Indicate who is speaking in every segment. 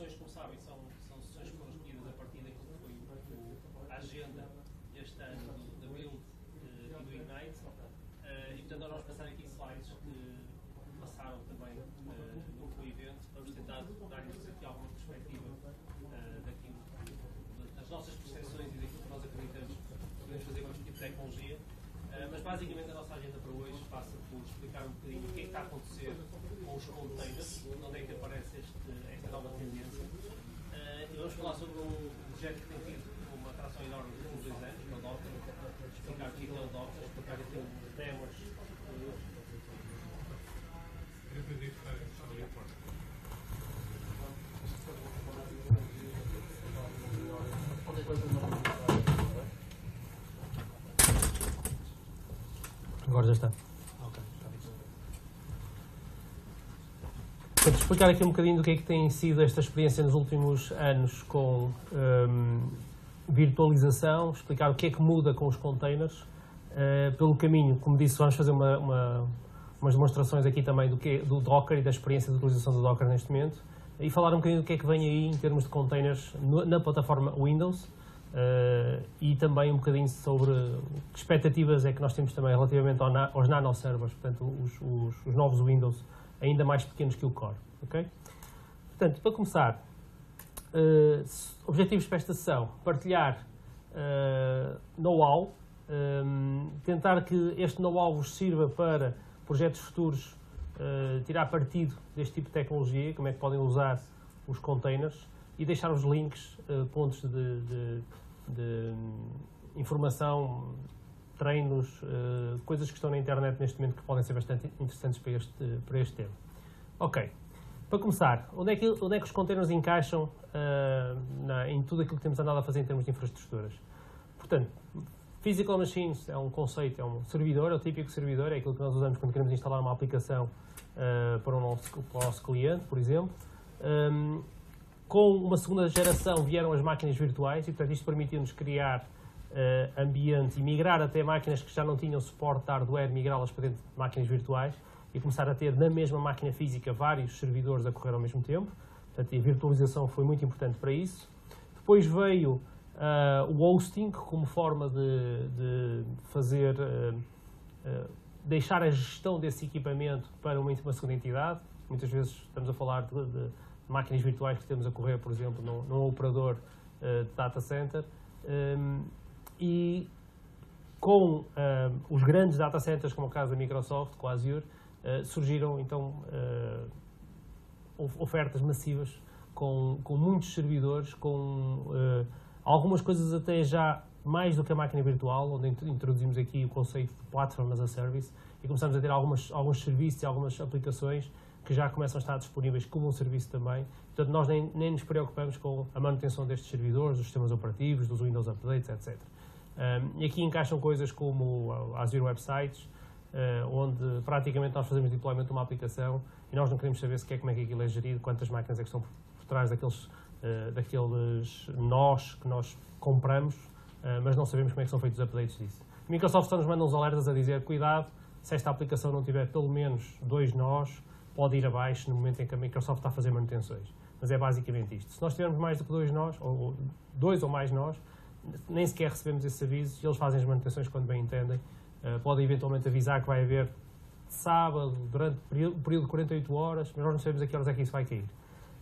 Speaker 1: sessões, como sabem, são sessões que foram escolhidas a partir daquilo que foi a agenda este ano da Build e do Ignite. E portanto nós vamos passar aqui slides que passaram também no evento. Vamos tentar dar-lhes aqui alguma perspectiva das nossas percepções e daquilo que nós acreditamos que podemos fazer com este tipo de tecnologia. Mas basicamente a nossa agenda para hoje passa por explicar um bocadinho o que é que está a acontecer com os containers, onde é que aparece esta nova tendência. E vamos falar sobre um projeto que tem tido uma atração enorme nos últimos 2 anos, que é o Docker. Explicar o que é o Docker, explicar aqui demos.
Speaker 2: Agora já está. Portanto, explicar aqui um bocadinho do que é que tem sido esta experiência nos últimos anos com virtualização, explicar o que é que muda com os containers. Pelo caminho, como disse, vamos fazer umas demonstrações aqui também do Docker e da experiência de utilização do Docker neste momento, e falar um bocadinho do que é que vem aí em termos de containers na plataforma Windows, e também um bocadinho sobre que expectativas é que nós temos também relativamente aos nanoservers, portanto os novos Windows ainda mais pequenos que o Core. Okay? Portanto, para começar, objetivos para esta sessão: partilhar know-how, tentar que este know-how vos sirva para projetos futuros, tirar partido deste tipo de tecnologia, como é que podem usar os containers, e deixar os links, pontos de informação, treinos, coisas que estão na internet neste momento que podem ser bastante interessantes para este tema. Ok, para começar, onde é que os containers encaixam em tudo aquilo que temos andado a fazer em termos de infraestruturas? Portanto, Physical Machines é um conceito, é um servidor, é o típico servidor, é aquilo que nós usamos quando queremos instalar uma aplicação para o nosso cliente, por exemplo. Com uma segunda geração vieram as máquinas virtuais e, portanto, isto permitiu-nos criar ambiente e migrar até máquinas que já não tinham suporte de hardware, migrá-las para dentro de máquinas virtuais e começar a ter na mesma máquina física vários servidores a correr ao mesmo tempo. Portanto, a virtualização foi muito importante para isso. Depois veio o hosting como forma de fazer, deixar a gestão desse equipamento para uma segunda entidade. Muitas vezes estamos a falar de máquinas virtuais que temos a correr, por exemplo, num operador de data center, e com os grandes data centers, como o caso da Microsoft, com a Azure, surgiram então ofertas massivas com muitos servidores, com algumas coisas até já mais do que a máquina virtual, onde introduzimos aqui o conceito de Platform as a Service e começamos a ter alguns serviços e algumas aplicações que já começam a estar disponíveis como um serviço também. Portanto, nós nem nos preocupamos com a manutenção destes servidores, dos sistemas operativos, dos Windows Updates, etc. E aqui encaixam coisas como a Azure Websites, onde praticamente nós fazemos deployment de uma aplicação e nós não queremos saber sequer como é que aquilo é gerido, quantas máquinas é que estão por trás daqueles nós que nós compramos, mas não sabemos como é que são feitos os updates disso. A Microsoft só nos manda uns alertas a dizer: cuidado, se esta aplicação não tiver pelo menos 2 nós, pode ir abaixo no momento em que a Microsoft está a fazer manutenções. Mas é basicamente isto. Se nós tivermos mais do que 2 nós, ou 2 ou mais nós, nem sequer recebemos esses avisos e eles fazem as manutenções quando bem entendem. Podem eventualmente avisar que vai haver sábado, durante o período de 48 horas, mas nós não sabemos a que horas é que isso vai cair.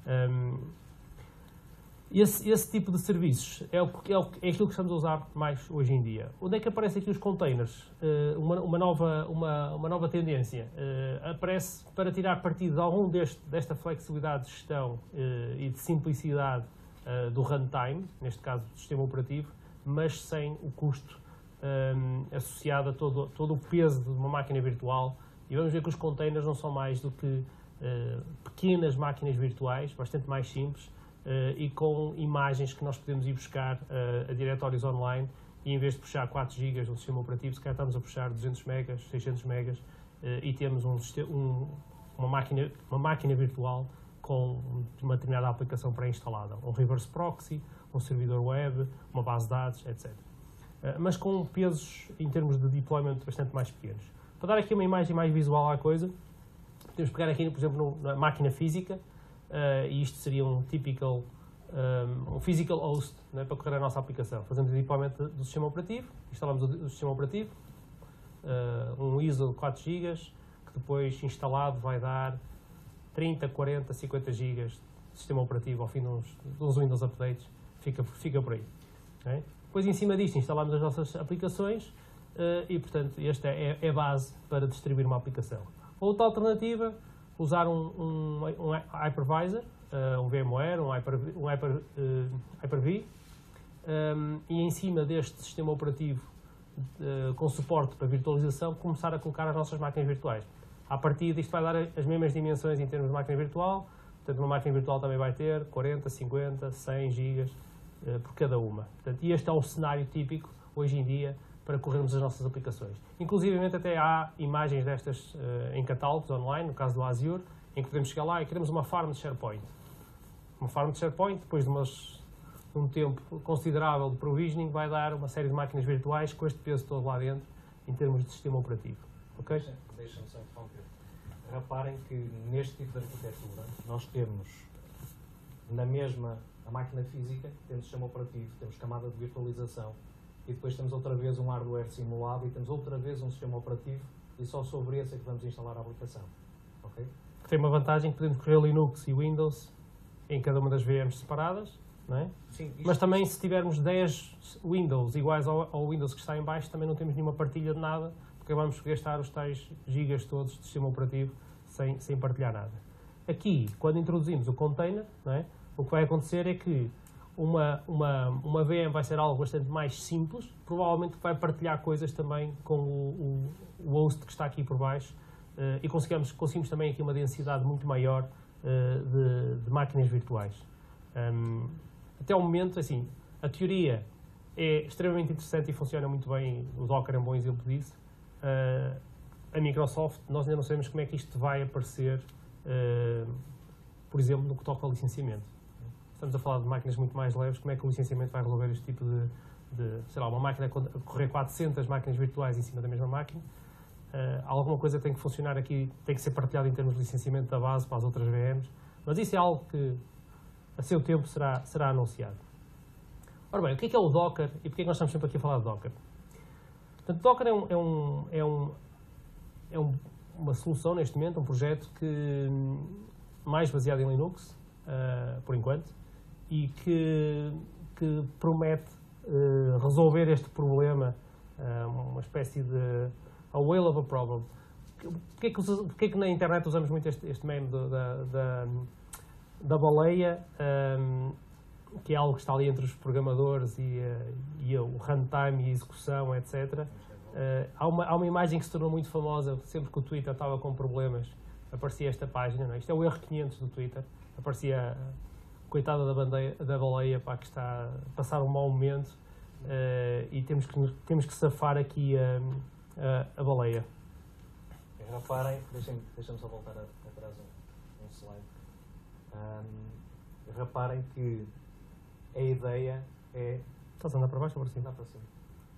Speaker 2: Esse tipo de serviços é aquilo que estamos a usar mais hoje em dia. Onde é que aparecem aqui os containers? Uma nova tendência. Aparece para tirar partido de algum desta flexibilidade de gestão e de simplicidade do runtime, neste caso do sistema operativo, mas sem o custo associado a todo o peso de uma máquina virtual. E vamos ver que os containers não são mais do que pequenas máquinas virtuais, bastante mais simples, e com imagens que nós podemos ir buscar a diretórios online, e em vez de puxar 4 GB de um sistema operativo, se calhar estamos a puxar 200 megas, 600 megas, e temos uma máquina virtual com uma determinada aplicação pré-instalada, um reverse proxy, um servidor web, uma base de dados, etc. Mas com pesos em termos de deployment bastante mais pequenos. Para dar aqui uma imagem mais visual à coisa, podemos pegar aqui, por exemplo, na máquina física. e isto seria um typical, um physical host, não é, para correr a nossa aplicação. Fazemos o deployment do sistema operativo, instalamos o sistema operativo, um ISO de 4 GB, que depois instalado vai dar 30, 40, 50 GB de sistema operativo ao fim de uns Windows Updates, fica por aí. Okay? Depois, em cima disto, instalamos as nossas aplicações e, portanto, esta é a base para distribuir uma aplicação. Outra alternativa, usar um hypervisor, um VMware, um Hyper-V, e em cima deste sistema operativo com suporte para virtualização, começar a colocar as nossas máquinas virtuais. À partida, isto vai dar as mesmas dimensões em termos de máquina virtual, portanto, uma máquina virtual também vai ter 40, 50, 100 GB por cada uma. Portanto, e este é o cenário típico, hoje em dia, para corrermos as nossas aplicações. Inclusivamente, até há imagens destas em catálogos online, no caso do Azure, em que podemos chegar lá e queremos uma farm de SharePoint. Uma farm de SharePoint, depois de um tempo considerável de provisioning, vai dar uma série de máquinas virtuais com este peso todo lá dentro, em termos de sistema operativo. Ok?
Speaker 3: Deixa-me só interromper. Reparem que neste tipo de arquitetura nós temos na mesma a máquina física, temos sistema operativo, temos camada de virtualização e depois temos outra vez um hardware simulado e temos outra vez um sistema operativo e só sobre esse é que vamos instalar a aplicação. Okay?
Speaker 2: Tem uma vantagem que podemos correr Linux e Windows em cada uma das VMs separadas, não é?
Speaker 3: Sim,
Speaker 2: mas também se tivermos 10 Windows iguais ao Windows que está em baixo, também não temos nenhuma partilha de nada, porque vamos gastar os tais gigas todos de sistema operativo sem partilhar nada. Aqui, quando introduzimos o container, não é? O que vai acontecer é que uma VM vai ser algo bastante mais simples, provavelmente vai partilhar coisas também com o host que está aqui por baixo e conseguimos também aqui uma densidade muito maior de máquinas virtuais. Até o momento, assim, a teoria é extremamente interessante e funciona muito bem, o Docker é um bom exemplo disso. A Microsoft, nós ainda não sabemos como é que isto vai aparecer, por exemplo, no que toca ao licenciamento. Estamos a falar de máquinas muito mais leves, como é que o licenciamento vai resolver este tipo sei lá, uma máquina a correr 400 máquinas virtuais em cima da mesma máquina. Alguma coisa tem que funcionar aqui, tem que ser partilhado em termos de licenciamento da base para as outras VMs, mas isso é algo que a seu tempo será anunciado. Ora bem, o que é o Docker e porque é que nós estamos sempre aqui a falar de Docker? Portanto, Docker é uma solução neste momento, um projeto mais baseado em Linux, por enquanto, e que promete resolver este problema, uma espécie de a whale of a problem. Porquê que na internet usamos muito este meme da baleia, que é algo que está ali entre os programadores e o runtime e a execução, etc. Há uma imagem que se tornou muito famosa, sempre que o Twitter estava com problemas, aparecia esta página, não é? Isto é o erro 500 do Twitter, aparecia a coitada da baleia, pá, que está a passar um mau momento e temos que safar aqui a baleia.
Speaker 3: Reparem, deixem-me só voltar atrás um slide. Reparem que a ideia é...
Speaker 2: Estás a andar para baixo ou para cima?
Speaker 3: Andar para cima.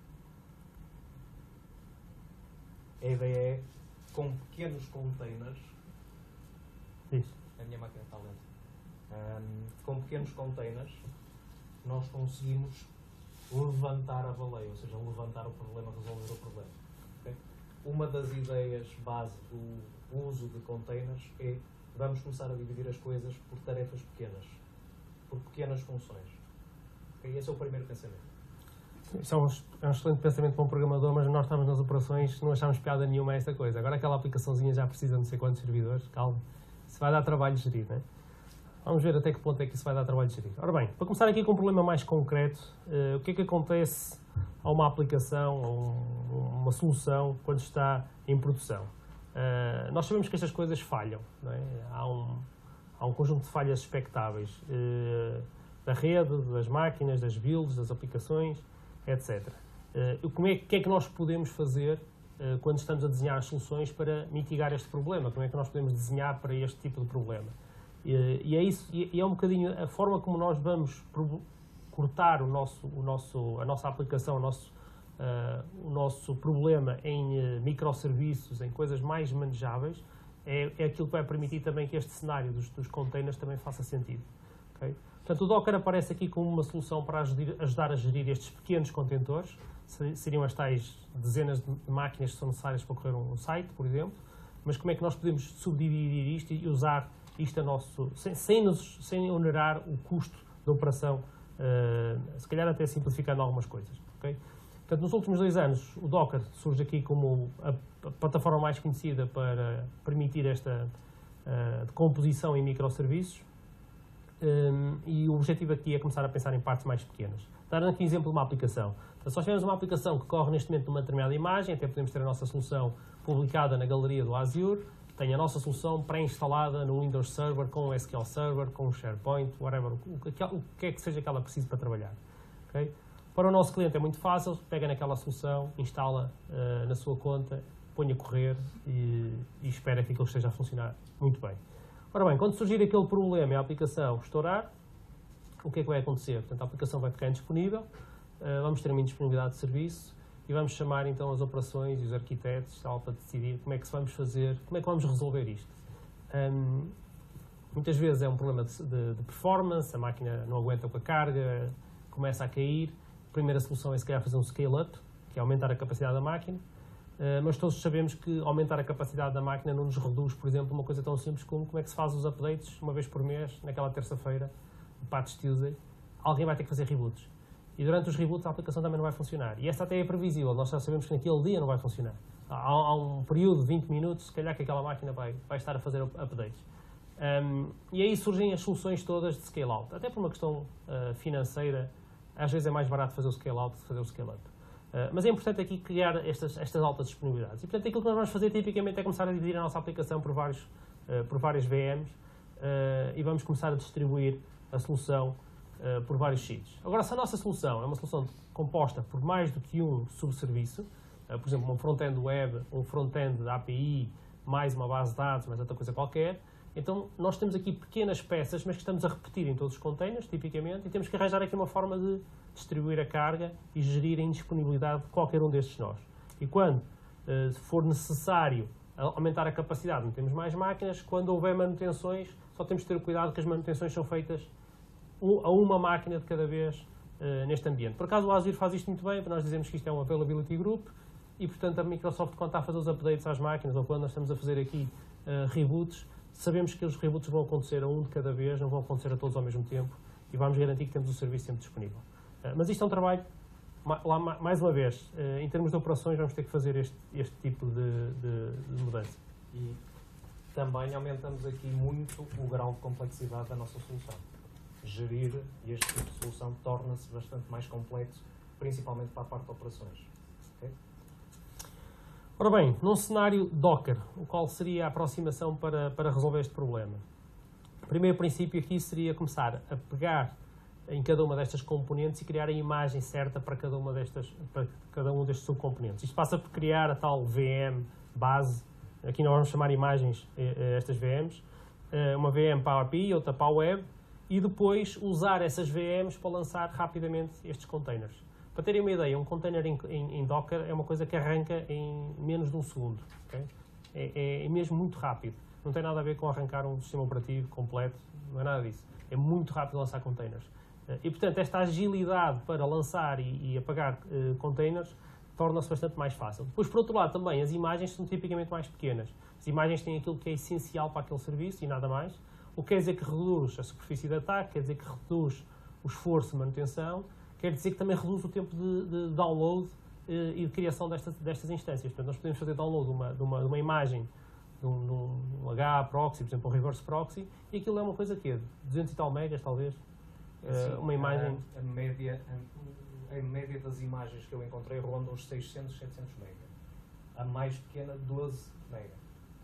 Speaker 3: A ideia é, com pequenos containers...
Speaker 2: Isso.
Speaker 3: A minha máquina está lenta. Com pequenos containers, nós conseguimos levantar a baleia, ou seja, levantar o problema, resolver o problema. Okay? Uma das ideias base do uso de containers é vamos começar a dividir as coisas por tarefas pequenas, por pequenas funções. Okay? Esse é o primeiro pensamento.
Speaker 2: Isso é um excelente pensamento para um programador, mas nós estamos nas operações, não achamos piada nenhuma a esta coisa. Agora aquela aplicaçãozinha já precisa de não sei quantos servidores, calma, isso vai dar trabalho de gerir, não é? Vamos ver até que ponto é que isso vai dar trabalho de gerir. Ora bem, para começar aqui com um problema mais concreto, o que é que acontece a uma aplicação, a uma solução, quando está em produção? Nós sabemos que estas coisas falham, não é? Há um conjunto de falhas expectáveis da rede, das máquinas, das builds, das aplicações, etc. O que é que nós podemos fazer quando estamos a desenhar as soluções para mitigar este problema? Como é que nós podemos desenhar para este tipo de problema? E é isso, e é um bocadinho a forma como nós vamos cortar a nossa aplicação, o nosso problema em microserviços, em coisas mais manejáveis, é aquilo que vai permitir também que este cenário dos containers também faça sentido. Okay? Portanto, o Docker aparece aqui como uma solução para ajudar a gerir estes pequenos contentores, seriam as tais dezenas de máquinas que são necessárias para correr um site, por exemplo, mas como é que nós podemos subdividir isto e usar isto a nosso, sem onerar o custo da operação, se calhar até simplificando algumas coisas. Okay? Portanto, nos últimos 2 anos, o Docker surge aqui como a plataforma mais conhecida para permitir esta decomposição em microserviços, e o objetivo aqui é começar a pensar em partes mais pequenas. Dar aqui um exemplo de uma aplicação. Então, se nós tivermos uma aplicação que corre neste momento numa determinada imagem, até podemos ter a nossa solução publicada na galeria do Azure, tem a nossa solução pré-instalada no Windows Server, com o SQL Server, com o SharePoint, whatever, o que é que seja que ela precise para trabalhar. Okay? Para o nosso cliente é muito fácil, pega naquela solução, instala na sua conta, põe a correr e espera que aquilo esteja a funcionar muito bem. Ora bem, quando surgir aquele problema e a aplicação estourar, o que é que vai acontecer? Portanto, a aplicação vai ficar indisponível, vamos ter uma indisponibilidade de serviço e vamos chamar então as operações e os arquitetos para decidir como é que vamos fazer, como é que vamos resolver isto. Muitas vezes é um problema de performance, a máquina não aguenta com a carga, começa a cair. A primeira solução é se calhar fazer um scale-up, que é aumentar a capacidade da máquina, mas todos sabemos que aumentar a capacidade da máquina não nos reduz, por exemplo, uma coisa tão simples como é que se faz os updates uma vez por mês, naquela terça-feira, o Patch Tuesday, alguém vai ter que fazer reboots. E durante os reboots a aplicação também não vai funcionar. E esta até é previsível, nós já sabemos que naquele dia não vai funcionar. Há um período de 20 minutos, se calhar que aquela máquina vai estar a fazer updates. E aí surgem as soluções todas de scale-out. Até por uma questão financeira, às vezes é mais barato fazer o scale-out do que fazer o scale-up. Mas é importante aqui criar estas altas disponibilidades. E portanto aquilo que nós vamos fazer tipicamente é começar a dividir a nossa aplicação por várias VMs e vamos começar a distribuir a solução por vários sítios. Agora, se a nossa solução é uma solução composta por mais do que um subserviço, por exemplo, um front-end web, um front-end da API, mais uma base de dados, mais outra coisa qualquer, então nós temos aqui pequenas peças, mas que estamos a repetir em todos os containers, tipicamente, e temos que arranjar aqui uma forma de distribuir a carga e gerir a indisponibilidade de qualquer um destes nós. E quando for necessário aumentar a capacidade, não temos mais máquinas, quando houver manutenções, só temos de ter cuidado que as manutenções são feitas a uma máquina de cada vez neste ambiente. Por acaso o Azure faz isto muito bem, para nós dizemos que isto é um Availability Group e, portanto, a Microsoft, quando está a fazer os updates às máquinas ou quando nós estamos a fazer aqui reboots, sabemos que os reboots vão acontecer a um de cada vez, não vão acontecer a todos ao mesmo tempo e vamos garantir que temos o serviço sempre disponível. Mas isto é um trabalho, mais uma vez, em termos de operações vamos ter que fazer este tipo de mudança.
Speaker 3: E também aumentamos aqui muito o grau de complexidade da nossa solução. Gerir este tipo de solução torna-se bastante mais complexo, principalmente para a parte de operações. Okay?
Speaker 2: Ora bem, num cenário Docker, qual seria a aproximação para resolver este problema? O primeiro princípio aqui seria começar a pegar em cada uma destas componentes e criar a imagem certa para cada um destes subcomponentes. Isto passa por criar a tal VM base, aqui nós vamos chamar imagens estas VMs, uma VM para a API, outra para a web, e depois usar essas VMs para lançar rapidamente estes containers. Para terem uma ideia, um container em Docker é uma coisa que arranca em menos de um segundo. Okay? É mesmo muito rápido. Não tem nada a ver com arrancar um sistema operativo completo, não é nada disso. É muito rápido lançar containers. E, portanto, esta agilidade para lançar e apagar containers torna-se bastante mais fácil. Depois, por outro lado, também as imagens são tipicamente mais pequenas. As imagens têm aquilo que é essencial para aquele serviço e nada mais. O que quer dizer que reduz a superfície de ataque, quer dizer que reduz o esforço de manutenção, quer dizer que também reduz o tempo de download e de criação destas instâncias. Portanto, nós podemos fazer download de uma imagem de um HA-proxy, por exemplo, um reverse proxy, e aquilo é uma coisa que é de 200 e tal megas, talvez.
Speaker 3: Sim,
Speaker 2: uma imagem...
Speaker 3: A média das imagens que eu encontrei ronda uns 600, 700 megas. A mais pequena, 12 megas.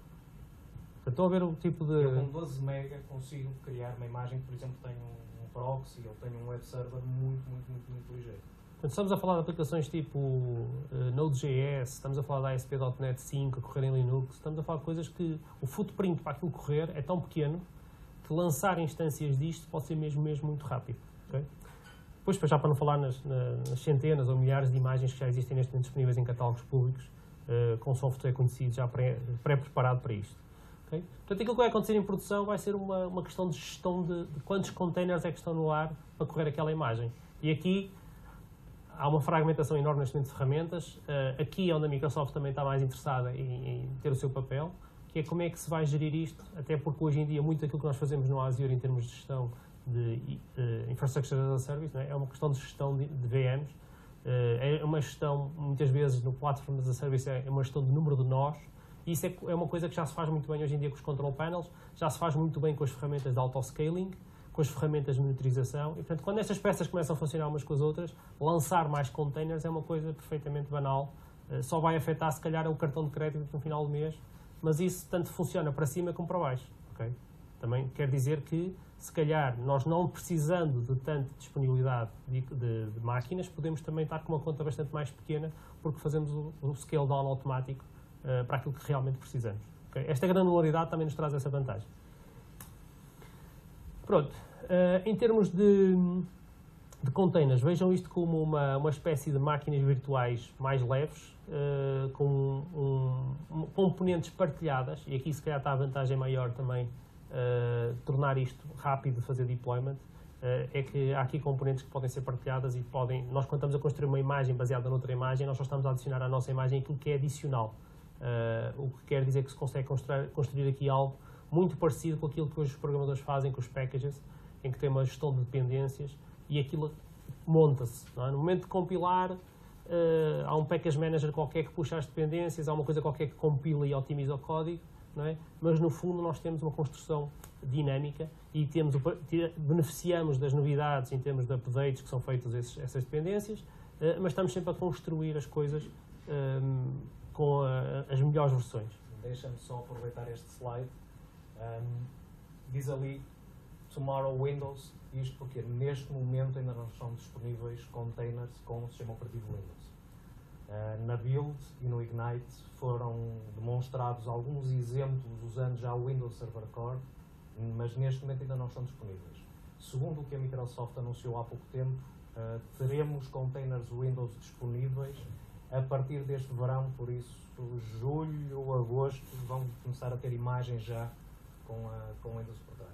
Speaker 2: Estou a ver o tipo de...
Speaker 3: Eu com 12 mega consigo criar uma imagem que, por exemplo, tem um proxy ou tenho um web server muito ligeiro.
Speaker 2: Portanto, estamos a falar de aplicações tipo Node.js, estamos a falar da ASP.NET 5 a correr em Linux, estamos a falar de coisas que o footprint para aquilo correr é tão pequeno que lançar instâncias disto pode ser mesmo muito rápido. Okay? Depois, já para não falar nas centenas ou milhares de imagens que já existem neste momento disponíveis em catálogos públicos, com software conhecido já pré-preparado para isto. Okay? Portanto, aquilo que vai acontecer em produção vai ser uma questão de gestão de quantos containers é que estão no ar para correr aquela imagem. E aqui há uma fragmentação enorme neste momento de ferramentas. Aqui é onde a Microsoft também está mais interessada em ter o seu papel, que é como é que se vai gerir isto, até porque hoje em dia muito daquilo que nós fazemos no Azure em termos de gestão de Infrastructure as a Service, não é? É uma questão de gestão de VMs, é uma gestão, muitas vezes no Platform as a Service é uma gestão de número de nós, e isso é uma coisa que já se faz muito bem hoje em dia com os control panels, já se faz muito bem com as ferramentas de auto-scaling, com as ferramentas de monitorização, e portanto quando estas peças começam a funcionar umas com as outras, lançar mais containers é uma coisa perfeitamente banal, só vai afetar se calhar o cartão de crédito no final do mês, mas isso tanto funciona para cima como para baixo. Okay? Também quer dizer que, se calhar, nós não precisando de tanta disponibilidade de máquinas, podemos também estar com uma conta bastante mais pequena, porque fazemos o scale down automático para aquilo que realmente precisamos. Okay? Esta granularidade também nos traz essa vantagem. Pronto. Em termos de containers, vejam isto como uma espécie de máquinas virtuais mais leves, com componentes partilhadas, e aqui se calhar está a vantagem maior também tornar isto rápido de fazer deployment, é que há aqui componentes que podem ser partilhadas e nós quando estamos a construir uma imagem baseada noutra imagem, nós só estamos a adicionar à nossa imagem aquilo que é adicional, o que quer dizer que se consegue construir aqui algo muito parecido com aquilo que hoje os programadores fazem com os packages, em que tem uma gestão de dependências e aquilo monta-se. No momento de compilar, há um package manager qualquer que puxa as dependências, há uma coisa qualquer que compila e otimiza o código, não é? Mas no fundo nós temos uma construção dinâmica e beneficiamos das novidades em termos de updates que são feitas essas dependências, mas estamos sempre a construir as coisas com as melhores versões.
Speaker 3: Deixa-me só aproveitar este slide. Diz ali Tomorrow Windows, isto porque neste momento ainda não estão disponíveis containers com o sistema operativo Windows. Na Build e no Ignite foram demonstrados alguns exemplos usando já o Windows Server Core, mas neste momento ainda não estão disponíveis. Segundo o que a Microsoft anunciou há pouco tempo, teremos containers Windows disponíveis a partir deste verão, por isso julho ou agosto vão começar a ter imagens já com Windows por trás.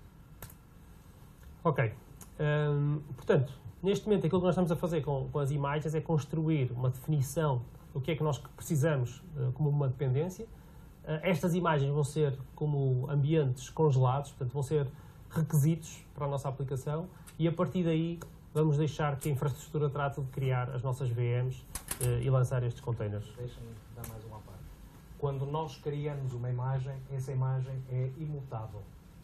Speaker 2: Ok. Portanto, neste momento aquilo que nós estamos a fazer com as imagens é construir uma definição do que é que nós precisamos como uma dependência. Estas imagens vão ser como ambientes congelados, portanto vão ser requisitos para a nossa aplicação e a partir daí vamos deixar que a infraestrutura trate de criar as nossas VMs e lançar estes containers.
Speaker 3: Deixa-me dar mais uma parte. Quando nós criamos uma imagem, essa imagem é imutável.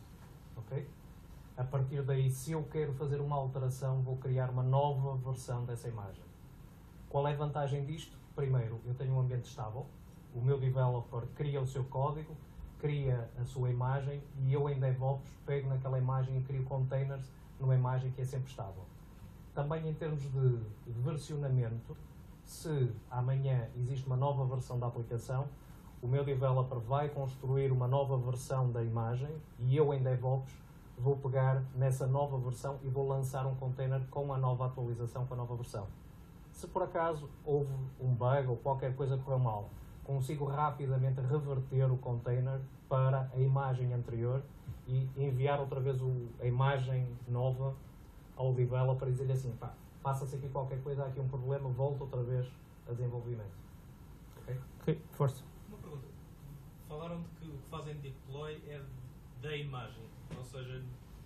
Speaker 3: Ok? A partir daí, se eu quero fazer uma alteração, vou criar uma nova versão dessa imagem. Qual é a vantagem disto? Primeiro, eu tenho um ambiente estável. O meu developer cria o seu código, cria a sua imagem e eu em DevOps pego naquela imagem e crio containers numa imagem que é sempre estável. Também em termos de versionamento, se amanhã existe uma nova versão da aplicação, o meu developer vai construir uma nova versão da imagem e eu em DevOps vou pegar nessa nova versão e vou lançar um container com a nova atualização, com a nova versão. Se por acaso houve um bug ou qualquer coisa correu mal, consigo rapidamente reverter o container para a imagem anterior e enviar outra vez a imagem nova ao developer e dizer-lhe assim, pá, passa-se aqui qualquer coisa, há aqui um problema, volta outra vez a desenvolvimento.
Speaker 2: Ok, força.
Speaker 4: Uma pergunta. Falaram de que o que fazem deploy é da imagem, ou seja,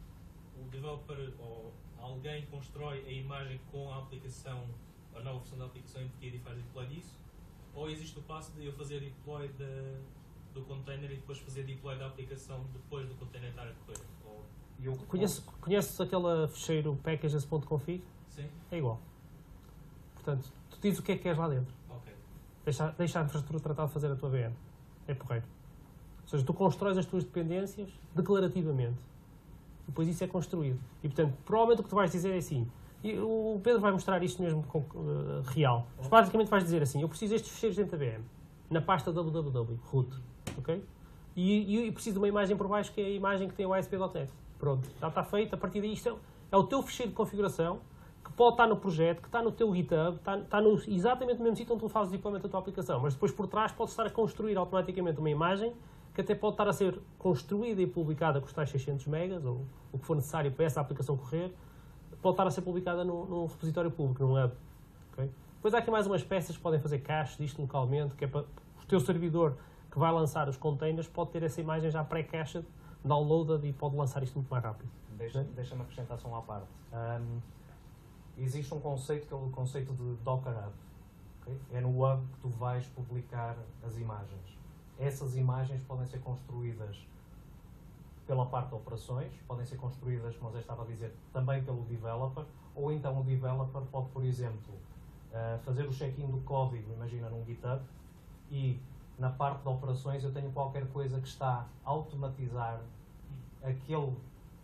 Speaker 4: o developer ou alguém constrói a imagem com a aplicação, a nova versão da aplicação embutida e faz deploy disso, ou existe o passo de eu fazer deploy do container e depois fazer deploy da aplicação depois do container estar a correr? Ou...
Speaker 2: Conheces aquele fecheiro packages.config?
Speaker 4: Sim.
Speaker 2: É igual. Portanto, tu dizes o que é que queres lá dentro.
Speaker 4: Ok.
Speaker 2: Deixa a infraestrutura tratar de fazer a tua VM. É porreiro. Ou seja, tu constróis as tuas dependências declarativamente. Depois isso é construído. E, portanto, provavelmente o que tu vais dizer é assim. E o Pedro vai mostrar isto mesmo real. Mas basicamente vais dizer assim, eu preciso destes fecheiros dentro da VM. Na pasta www, root. Ok? E preciso de uma imagem por baixo que é a imagem que tem o ASP.NET. Pronto. Já está feito. A partir daí isto é o teu fecheiro de configuração que pode estar no projeto, que está no teu GitHub, está exatamente no mesmo sítio onde tu fazes o deployment da tua aplicação. Mas depois por trás podes estar a construir automaticamente uma imagem que até pode estar a ser construída e publicada com os tais 600 megas, ou o que for necessário para essa aplicação correr, pode estar a ser publicada num repositório público, num hub. Okay? Depois há aqui mais umas peças que podem fazer cache disto localmente, que é para o teu servidor que vai lançar os containers pode ter essa imagem já pré-cached, downloaded, e pode lançar isto muito mais rápido.
Speaker 3: Deixa-me acrescentar só uma parte. Existe um conceito que é o conceito de Docker Hub. Okay? É no hub que tu vais publicar as imagens. Essas imagens podem ser construídas pela parte de operações, podem ser construídas, como eu já estava a dizer, também pelo developer, ou então o developer pode, por exemplo, fazer o check-in do código, imagina num GitHub, e na parte de operações eu tenho qualquer coisa que está a automatizar aquele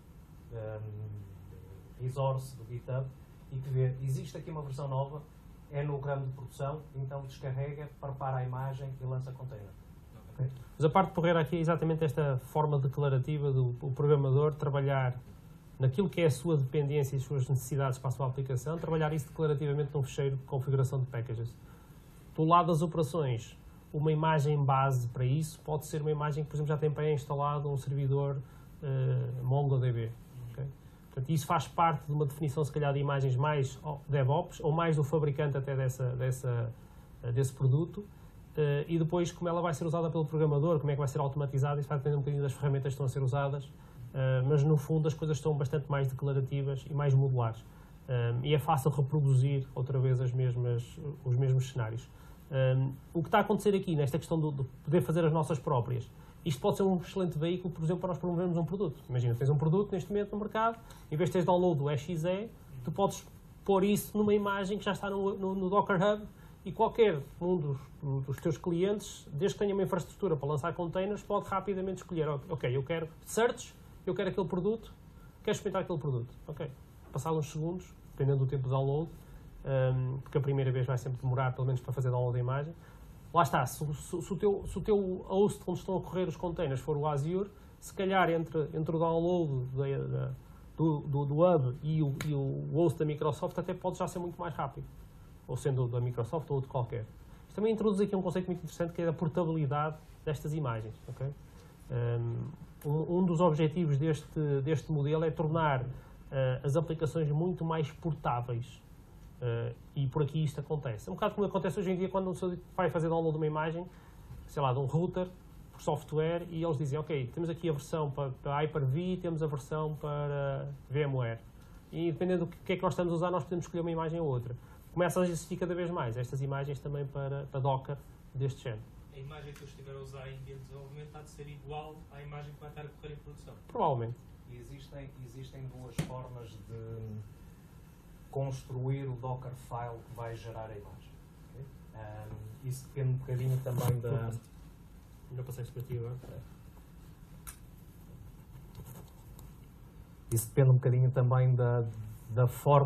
Speaker 3: resource do GitHub e que vê, existe aqui uma versão nova, é no ramo de produção, então descarrega, prepara a imagem e lança container. Okay?
Speaker 2: Mas a parte porreira aqui é exatamente esta forma declarativa do programador trabalhar naquilo que é a sua dependência e as suas necessidades para a sua aplicação, trabalhar isso declarativamente num fecheiro de configuração de packages. Do lado das operações, uma imagem base para isso pode ser uma imagem que, por exemplo, já tem pré-instalado um servidor MongoDB. Okay? Portanto, isso faz parte de uma definição, se calhar, de imagens mais DevOps, ou mais do fabricante até desse produto, e depois como ela vai ser usada pelo programador, como é que vai ser automatizada, isso vai depender um bocadinho das ferramentas que estão a ser usadas, mas no fundo as coisas estão bastante mais declarativas e mais modulares. E é fácil reproduzir outra vez os mesmos cenários. O que está a acontecer aqui, nesta questão de poder fazer as nossas próprias, isto pode ser um excelente veículo, por exemplo, para nós promovermos um produto. Imagina, tens um produto neste momento no mercado, em vez de teres download do exe, tu podes pôr isso numa imagem que já está no Docker Hub, e qualquer um dos teus clientes, desde que tenha uma infraestrutura para lançar containers, pode rapidamente escolher, ok, eu quero search, eu quero aquele produto, quero experimentar aquele produto. Ok, passado uns segundos, dependendo do tempo de download, porque a primeira vez vai sempre demorar, pelo menos para fazer download da imagem. Lá está, se o teu host onde estão a correr os containers for o Azure, se calhar entre o download do hub e o host da Microsoft até pode já ser muito mais rápido, ou sendo da Microsoft ou outro qualquer. Isto também introduz aqui um conceito muito interessante, que é a portabilidade destas imagens. Okay? Um dos objetivos deste modelo é tornar as aplicações muito mais portáveis. E por aqui isto acontece. É um bocado como acontece hoje em dia quando você vai fazer download de uma imagem, sei lá, de um router, por software, e eles dizem, ok, temos aqui a versão para Hyper-V, temos a versão para VMware. E dependendo do que é que nós estamos a usar, nós podemos escolher uma imagem ou outra. Começam a existir cada vez mais estas imagens também para Docker deste género.
Speaker 4: A imagem que eu estiver a usar em dia de desenvolvimento há de ser igual à imagem que vai estar a correr em produção.
Speaker 2: Provavelmente.
Speaker 3: Existem duas formas de construir o Docker file que vai gerar a imagem. Okay? Isso depende um bocadinho também da...
Speaker 2: Ainda passei isso para ti agora.
Speaker 3: Isso depende um bocadinho também da forma...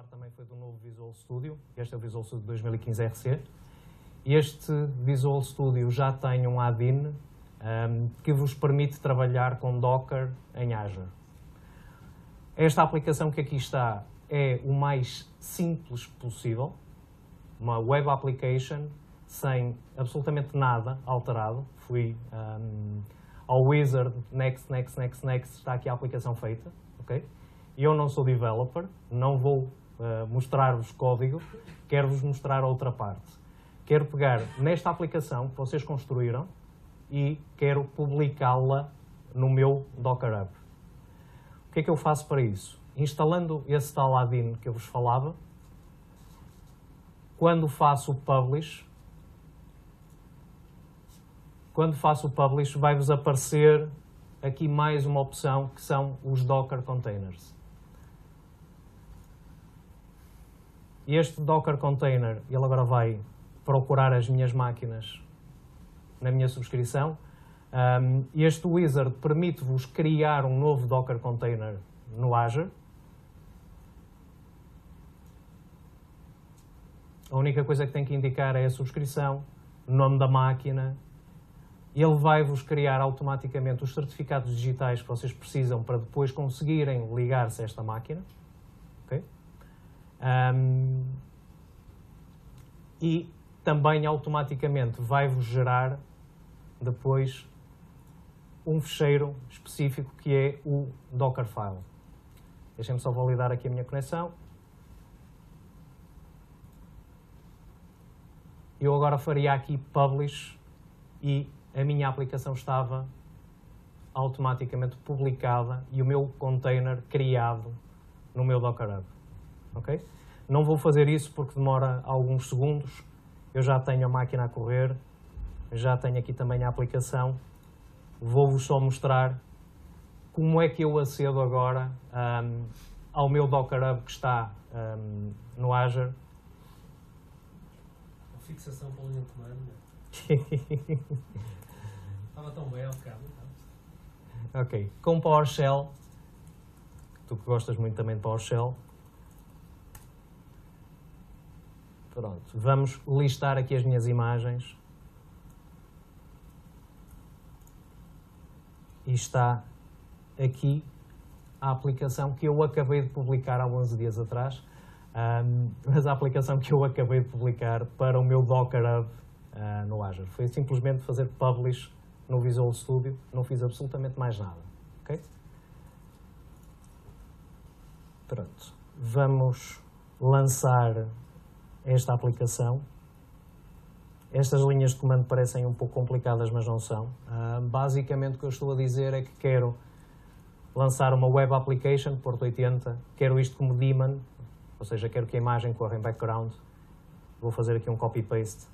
Speaker 3: falar também foi do novo Visual Studio. Este é o Visual Studio 2015 RC. Este Visual Studio já tem um add-in que vos permite trabalhar com Docker em Azure. Esta aplicação que aqui está é o mais simples possível, uma web application sem absolutamente nada alterado. Fui ao wizard, next, está aqui a aplicação feita, ok? Eu não sou developer, não vou mostrar-vos código, quero-vos mostrar outra parte. Quero pegar nesta aplicação que vocês construíram e quero publicá-la no meu Docker Hub. O que é que eu faço para isso? Instalando esse tal add-in que eu vos falava, quando faço o publish, vai-vos aparecer aqui mais uma opção que são os Docker Containers. Este Docker Container, ele agora vai procurar as minhas máquinas na minha subscrição. Este wizard permite-vos criar um novo Docker Container no Azure. A única coisa que tem que indicar é a subscrição, o nome da máquina. Ele vai-vos criar automaticamente os certificados digitais que vocês precisam para depois conseguirem ligar-se a esta máquina. Okay? E também automaticamente vai-vos gerar depois um ficheiro específico que é o Dockerfile. Deixem-me só validar aqui a minha conexão. Eu agora faria aqui Publish e a minha aplicação estava automaticamente publicada e o meu container criado no meu Docker Hub. Okay? Não vou fazer isso porque demora alguns segundos. Eu já tenho a máquina a correr, já tenho aqui também a aplicação. Vou-vos só mostrar como é que eu acedo agora ao meu Docker Hub que está no Azure.
Speaker 2: A fixação para o linha de comando. Estava tão bem ao cabo.
Speaker 3: Ok, com PowerShell, tu que gostas muito também de PowerShell. Pronto, vamos listar aqui as minhas imagens. E está aqui a aplicação que eu acabei de publicar há 11 dias atrás. Mas a aplicação que eu acabei de publicar para o meu Docker Hub no Azure. Foi simplesmente fazer publish no Visual Studio, não fiz absolutamente mais nada. Okay? Pronto, vamos lançar esta aplicação. Estas linhas de comando parecem um pouco complicadas, mas não são. Basicamente o que eu estou a dizer é que quero lançar uma web application, port 80, quero isto como daemon, ou seja, quero que a imagem corra em background. Vou fazer aqui um copy-paste.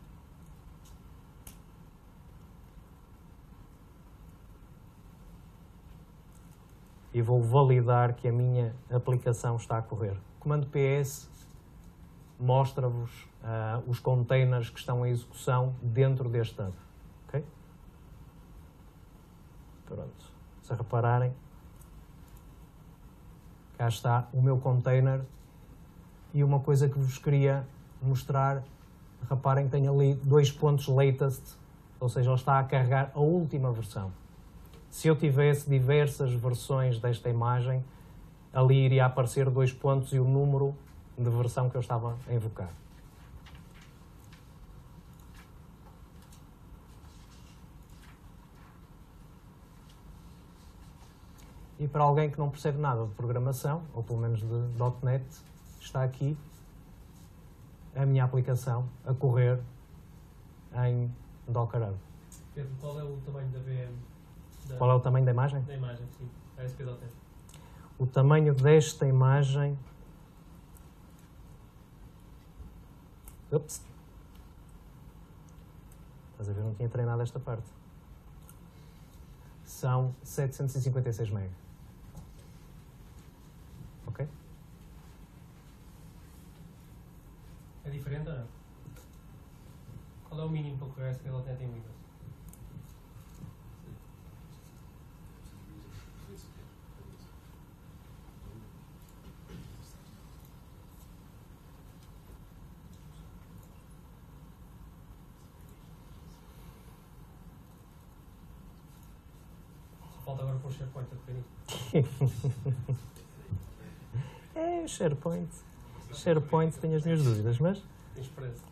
Speaker 3: E vou validar que a minha aplicação está a correr. O comando PS mostra-vos os containers que estão em execução dentro deste hub. Okay? Pronto. Se repararem, cá está o meu container. E uma coisa que vos queria mostrar, reparem que tem ali 2 pontos latest, ou seja, ele está a carregar a última versão. Se eu tivesse diversas versões desta imagem, ali iria aparecer 2 pontos e o número de versão que eu estava a invocar. E para alguém que não percebe nada de programação, ou pelo menos de .NET, está aqui a minha aplicação a correr em Docker Hub.
Speaker 2: Pedro, qual é o tamanho da VM?
Speaker 3: Qual é o tamanho da imagem?
Speaker 2: Da imagem, sim. A ASP.NET.
Speaker 3: O tamanho desta imagem... Ups! Estás a ver, não tinha treinado esta parte. São 756 MB. Ok?
Speaker 2: É diferente ou não? Qual é o mínimo para correr a ASP.NET em Windows?
Speaker 1: Falta agora para o SharePoint a correr nisto.
Speaker 3: É, SharePoint. SharePoint, tenho as minhas dúvidas, mas...
Speaker 1: Tem esperança.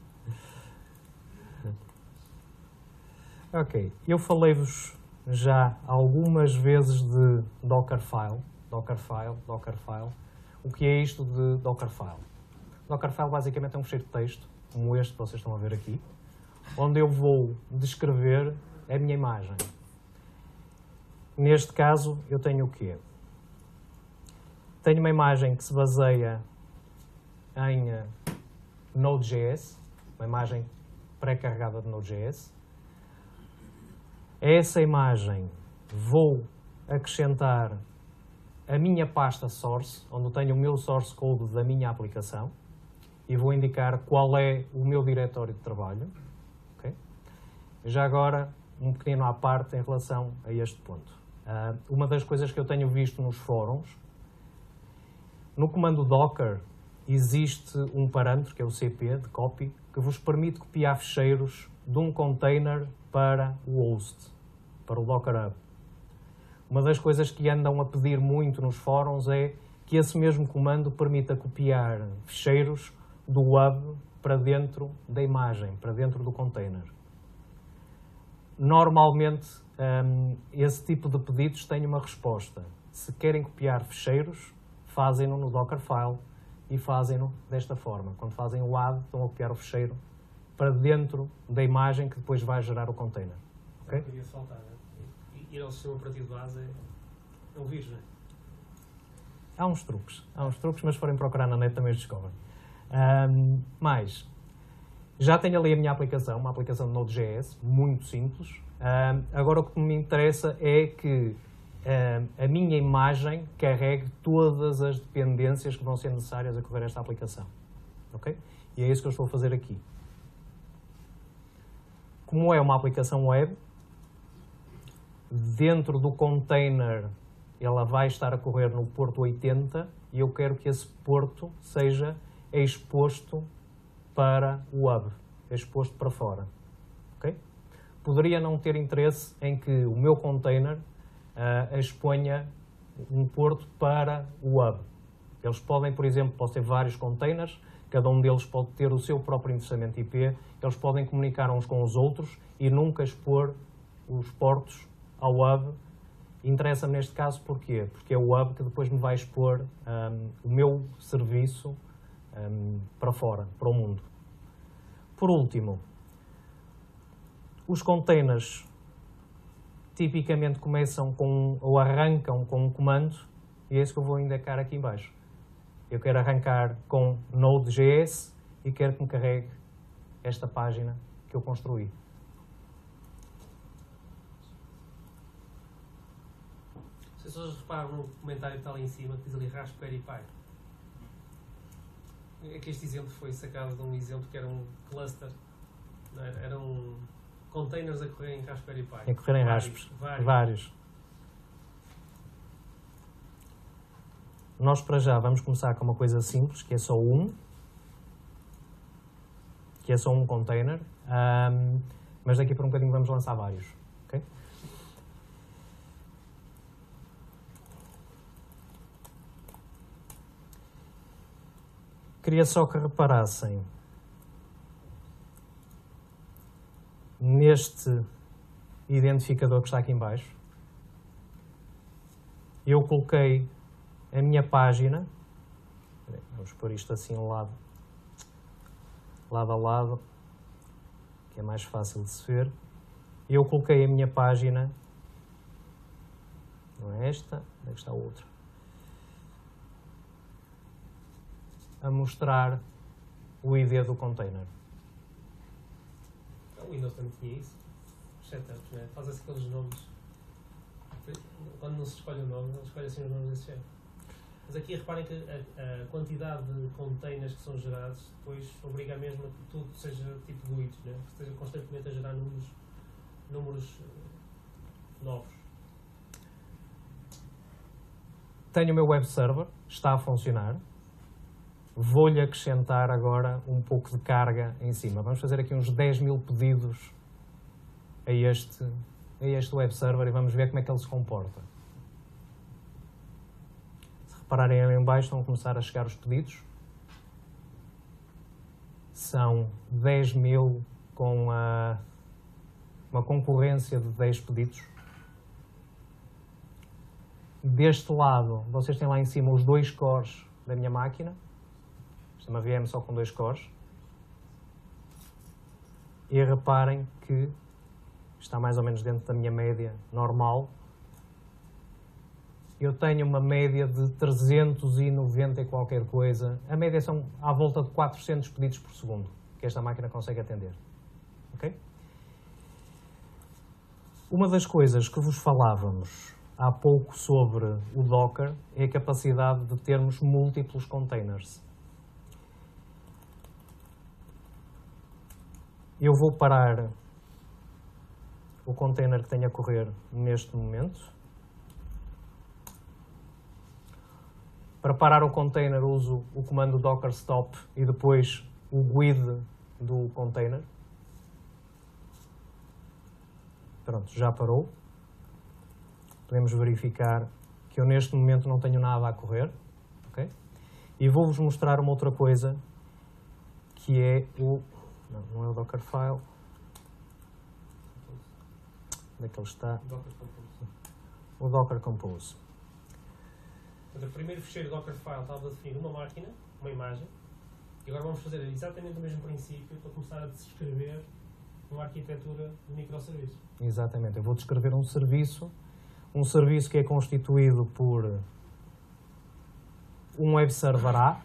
Speaker 3: Ok, eu falei-vos já algumas vezes de Dockerfile. Dockerfile. O que é isto de Dockerfile? Dockerfile basicamente é um fecheiro de texto, como este que vocês estão a ver aqui, onde eu vou descrever a minha imagem. Neste caso, eu tenho o quê? Tenho uma imagem que se baseia em Node.js, uma imagem pré-carregada de Node.js. A essa imagem vou acrescentar a minha pasta source, onde eu tenho o meu source code da minha aplicação, e vou indicar qual é o meu diretório de trabalho. Okay? Já agora, um pequeno à parte em relação a este ponto. Uma das coisas que eu tenho visto nos fóruns, no comando docker existe um parâmetro, que é o CP, de copy, que vos permite copiar ficheiros de um container para o host, para o Docker Hub. Uma das coisas que andam a pedir muito nos fóruns é que esse mesmo comando permita copiar ficheiros do hub para dentro da imagem, para dentro do container. Normalmente, esse tipo de pedidos tem uma resposta. Se querem copiar ficheiros, fazem-no no Dockerfile e fazem-no desta forma. Quando fazem o add, estão a copiar o ficheiro para dentro da imagem que depois vai gerar o container.
Speaker 1: Okay? Queria saltar, né? Ir ao sistema operativo de base é um vírus, não é?
Speaker 3: Há uns truques, mas se forem procurar na net também os descobrem. Mas, já tenho ali a minha aplicação, uma aplicação de Node.js, muito simples. Agora o que me interessa é que a minha imagem carregue todas as dependências que vão ser necessárias a correr esta aplicação. Okay? E é isso que eu estou a fazer aqui. Como é uma aplicação web, dentro do container ela vai estar a correr no porto 80 e eu quero que esse porto seja exposto para o hub, exposto para fora. Okay? Poderia não ter interesse em que o meu container exponha um porto para o hub. Eles podem, por exemplo, ter vários containers, cada um deles pode ter o seu próprio endereçamento IP, eles podem comunicar uns com os outros e nunca expor os portos ao hub. Interessa-me neste caso porquê? Porque é o hub que depois me vai expor o meu serviço para fora, para o mundo. Por último, os containers tipicamente começam com, ou arrancam com um comando, e é isso que eu vou indicar aqui em baixo. Eu quero arrancar com Node.js e quero que me carregue esta página que eu construí.
Speaker 1: Se as pessoas reparam no comentário que está ali em cima, que diz ali Raspberry Pi. É que este exemplo foi sacado de um exemplo que era um cluster, não era? Eram containers a correr em Raspberry Pi.
Speaker 3: A correr em Raspberry. Vários. Nós para já vamos começar com uma coisa simples, que é só um. Que é só um container. Mas daqui por um bocadinho vamos lançar vários. Okay? Queria só que reparassem neste identificador que está aqui em baixo. Eu coloquei a minha página, vamos pôr isto assim lado a lado, que é mais fácil de se ver. Eu coloquei a minha página, não é esta, onde é que está a outra? A mostrar o ID do container.
Speaker 1: O Windows também tinha isso. Os setups, né? Faz-se aqueles nomes. Quando não se escolhe o nome, não se escolhe assim os nomes desse género. Mas aqui reparem que a quantidade de containers que são gerados depois obriga mesmo a que tudo seja tipo GUIDs, né? Que esteja constantemente a gerar números novos.
Speaker 3: Tenho o meu web server, está a funcionar. Vou-lhe acrescentar agora um pouco de carga em cima. Vamos fazer aqui uns 10.000 pedidos a este a este web server e vamos ver como é que ele se comporta. Se repararem ali em baixo, estão a começar a chegar os pedidos. São 10.000 com uma concorrência de 10 pedidos. Deste lado, vocês têm lá em cima os 2 cores da minha máquina. Isto é uma VM só com 2 cores. E reparem que está mais ou menos dentro da minha média normal. Eu tenho uma média de 390 e qualquer coisa. A média são à volta de 400 pedidos por segundo que esta máquina consegue atender. Okay? Uma das coisas que vos falávamos há pouco sobre o Docker é a capacidade de termos múltiplos containers. Eu vou parar o container que tenho a correr neste momento. Para parar o container uso o comando docker stop e depois o GUID do container. Pronto, já parou. Podemos verificar que eu neste momento não tenho nada a correr. Okay? E vou-vos mostrar uma outra coisa que é o... Não é o Dockerfile. Onde é que ele está?
Speaker 2: Docker Compose.
Speaker 3: O Docker Compose.
Speaker 2: Portanto, o primeiro fecheiro Dockerfile estava a definir uma máquina, uma imagem, e agora vamos fazer exatamente o mesmo princípio para começar a descrever uma arquitetura de microserviço.
Speaker 3: Exatamente. Eu vou descrever um serviço que é constituído por um web server A,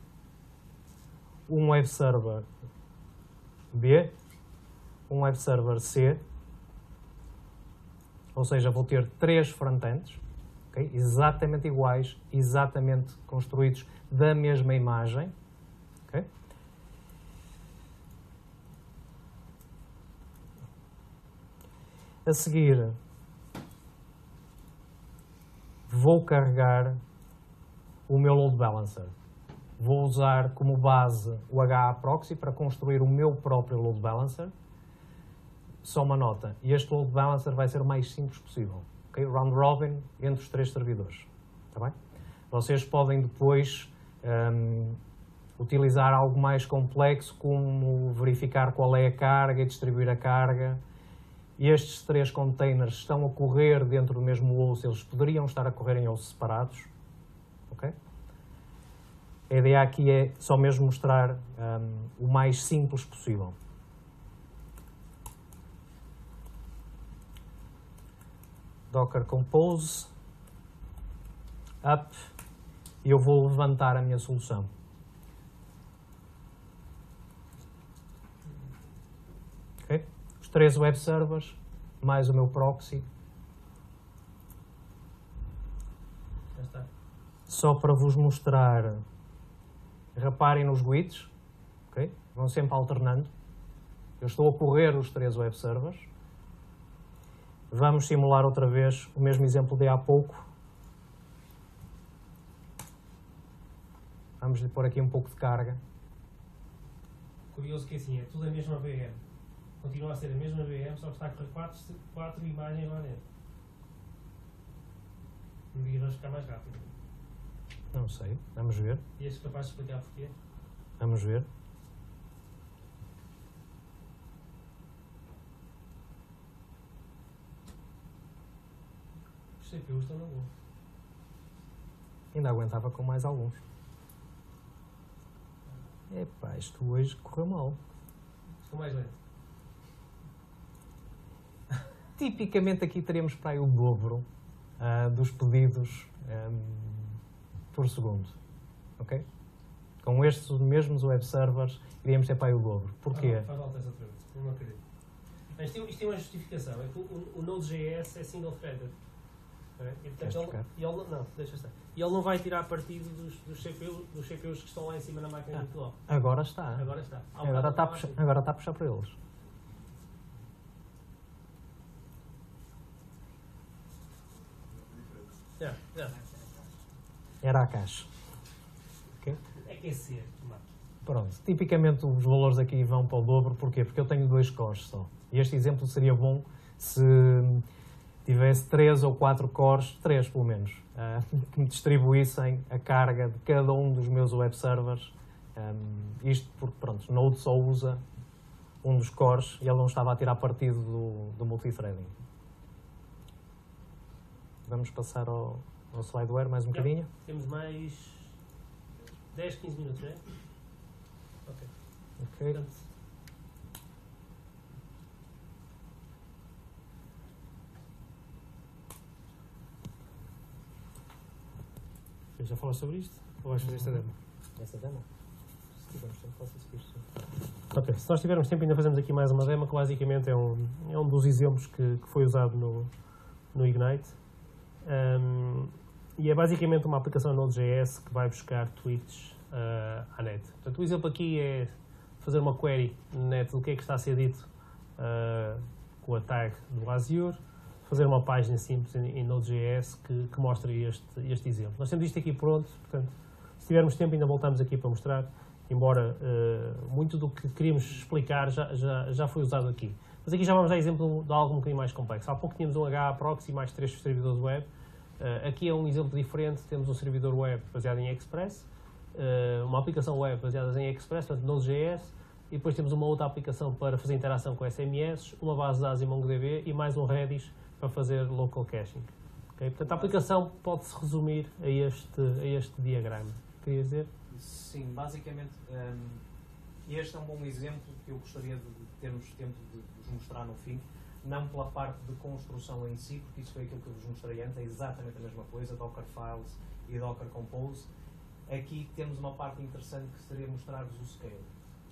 Speaker 3: um web server B, um web server C, ou seja, vou ter 3 frontends, okay? Exatamente iguais, exatamente construídos da mesma imagem. Okay? A seguir, vou carregar o meu load balancer. Vou usar como base o HA Proxy para construir o meu próprio load balancer. Só uma nota, este load balancer vai ser o mais simples possível. Okay? Round robin entre os 3 servidores. Tá bem? Vocês podem depois utilizar algo mais complexo, como verificar qual é a carga e distribuir a carga. Estes 3 containers estão a correr dentro do mesmo host, eles poderiam estar a correr em hosts separados. Okay? A ideia aqui é só mesmo mostrar o mais simples possível. Docker Compose, up, e eu vou levantar a minha solução. Okay? Os 3 web servers, mais o meu proxy.
Speaker 2: Já está.
Speaker 3: Só para vos mostrar, reparem nos GUIDs, okay? Vão sempre alternando. Eu estou a correr os 3 web servers. Vamos simular outra vez o mesmo exemplo de há pouco. Vamos lhe pôr aqui um pouco de carga.
Speaker 2: Curioso que assim, é tudo a mesma VM. Continua a ser a mesma VM, só que está a correr 4 imagens lá dentro. Um dia vamos ficar mais rápido.
Speaker 3: Não sei, vamos ver.
Speaker 2: E és capaz de explicar porquê?
Speaker 3: Vamos ver.
Speaker 2: Os CPUs estão na boa.
Speaker 3: Ainda aguentava com mais alguns. Epá, isto hoje correu mal.
Speaker 2: Estou mais lento.
Speaker 3: Tipicamente aqui teremos para aí o dobro dos pedidos por segundo. Ok? Com estes mesmos web servers, iríamos ter para aí o dobro. Porquê?
Speaker 2: Faz alta essa pergunta, não acredito. Mas isto tem uma justificação, é que o Node.js é single-threaded. E, portanto, ele não vai tirar partido dos CPUs que estão lá em cima na máquina virtual.
Speaker 3: Agora está.
Speaker 2: Agora está.
Speaker 3: Agora está a puxar para eles. Era a caixa. Okay?
Speaker 2: É que é ser, Tomás.
Speaker 3: Pronto. Tipicamente os valores aqui vão para o dobro. Porquê? Porque eu tenho 2 cores só. E este exemplo seria bom se tivesse 3 ou 4 cores, 3 pelo menos, que me distribuíssem a carga de cada um dos meus web servers. Isto porque, pronto, Node só usa um dos cores e ele não estava a tirar partido do multithreading. Vamos passar ao slideware mais um bocadinho.
Speaker 2: Temos mais 10, 15 minutos, não é? Ok. Portanto, já falas sobre isto? Ou vais fazer esta demo?
Speaker 3: Esta demo? Se tivermos tempo, posso seguir, sim.
Speaker 2: Ok, se nós tivermos tempo ainda fazemos aqui mais uma demo que basicamente é um dos exemplos que foi usado no Ignite. E é basicamente uma aplicação Node.js que vai buscar tweets à net. Portanto, o exemplo aqui é fazer uma query na net do que é que está a ser dito com a tag do Azure, fazer uma página simples em Node.js que mostra este exemplo. Nós temos isto aqui pronto, portanto, se tivermos tempo ainda voltamos aqui para mostrar, embora muito do que queríamos explicar já foi usado aqui. Mas aqui já vamos dar exemplo de algo um bocadinho mais complexo. Há pouco tínhamos um HA proxy mais 3 servidores web. Aqui é um exemplo diferente, temos um servidor web baseado em Express, uma aplicação web baseada em Express, portanto Node.js, e depois temos uma outra aplicação para fazer interação com SMS, uma base de dados em MongoDB e mais um Redis para fazer local caching. Okay? Portanto, a aplicação pode-se resumir a este diagrama. Queria dizer?
Speaker 3: Sim, basicamente este é um bom exemplo que eu gostaria de termos tempo de vos mostrar no fim, não pela parte de construção em si, porque isso foi aquilo que eu vos mostrei antes, é exatamente a mesma coisa, Docker Files e Docker Compose. Aqui temos uma parte interessante que seria mostrar-vos o scale.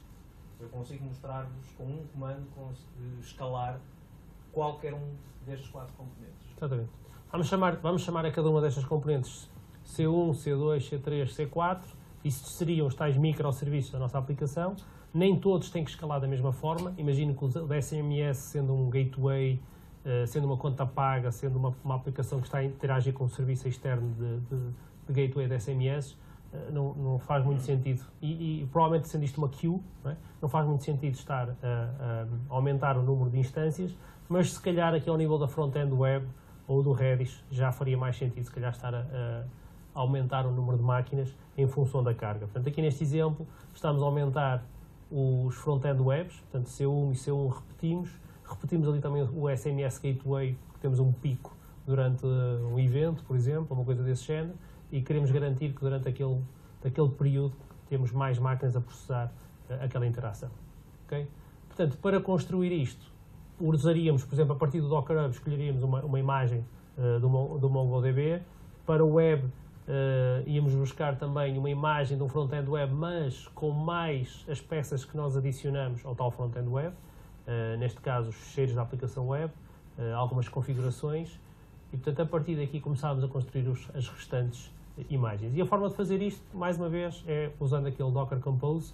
Speaker 3: Eu consigo mostrar-vos com um comando escalar qualquer um destes 4 componentes.
Speaker 2: Exatamente. Vamos chamar a cada uma destas componentes C1, C2, C3, C4. Isso seriam os tais microserviços da nossa aplicação. Nem todos têm que escalar da mesma forma. Imagino que o SMS, sendo um gateway, sendo uma conta paga, sendo uma aplicação que está a interagir com um serviço externo de gateway de SMS, não faz muito sentido. E provavelmente sendo isto uma queue, não faz muito sentido estar a aumentar o número de instâncias, mas se calhar aqui ao nível da front-end web ou do Redis já faria mais sentido se calhar estar a aumentar o número de máquinas em função da carga. Portanto, aqui neste exemplo estamos a aumentar os front-end webs, portanto C1 e C1 repetimos ali também o SMS Gateway, porque temos um pico durante um evento, por exemplo, uma coisa desse género, e queremos garantir que durante aquele período temos mais máquinas a processar aquela interação. Okay? Portanto, para construir isto, usaríamos, por exemplo, a partir do Docker Hub, escolheríamos uma imagem do MongoDB. Para o web, íamos buscar também uma imagem de um front-end web, mas com mais as peças que nós adicionamos ao tal front-end web, neste caso os ficheiros da aplicação web, algumas configurações, e portanto a partir daqui começámos a construir as restantes imagens. E a forma de fazer isto, mais uma vez, é usando aquele Docker Compose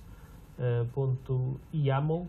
Speaker 2: .yaml.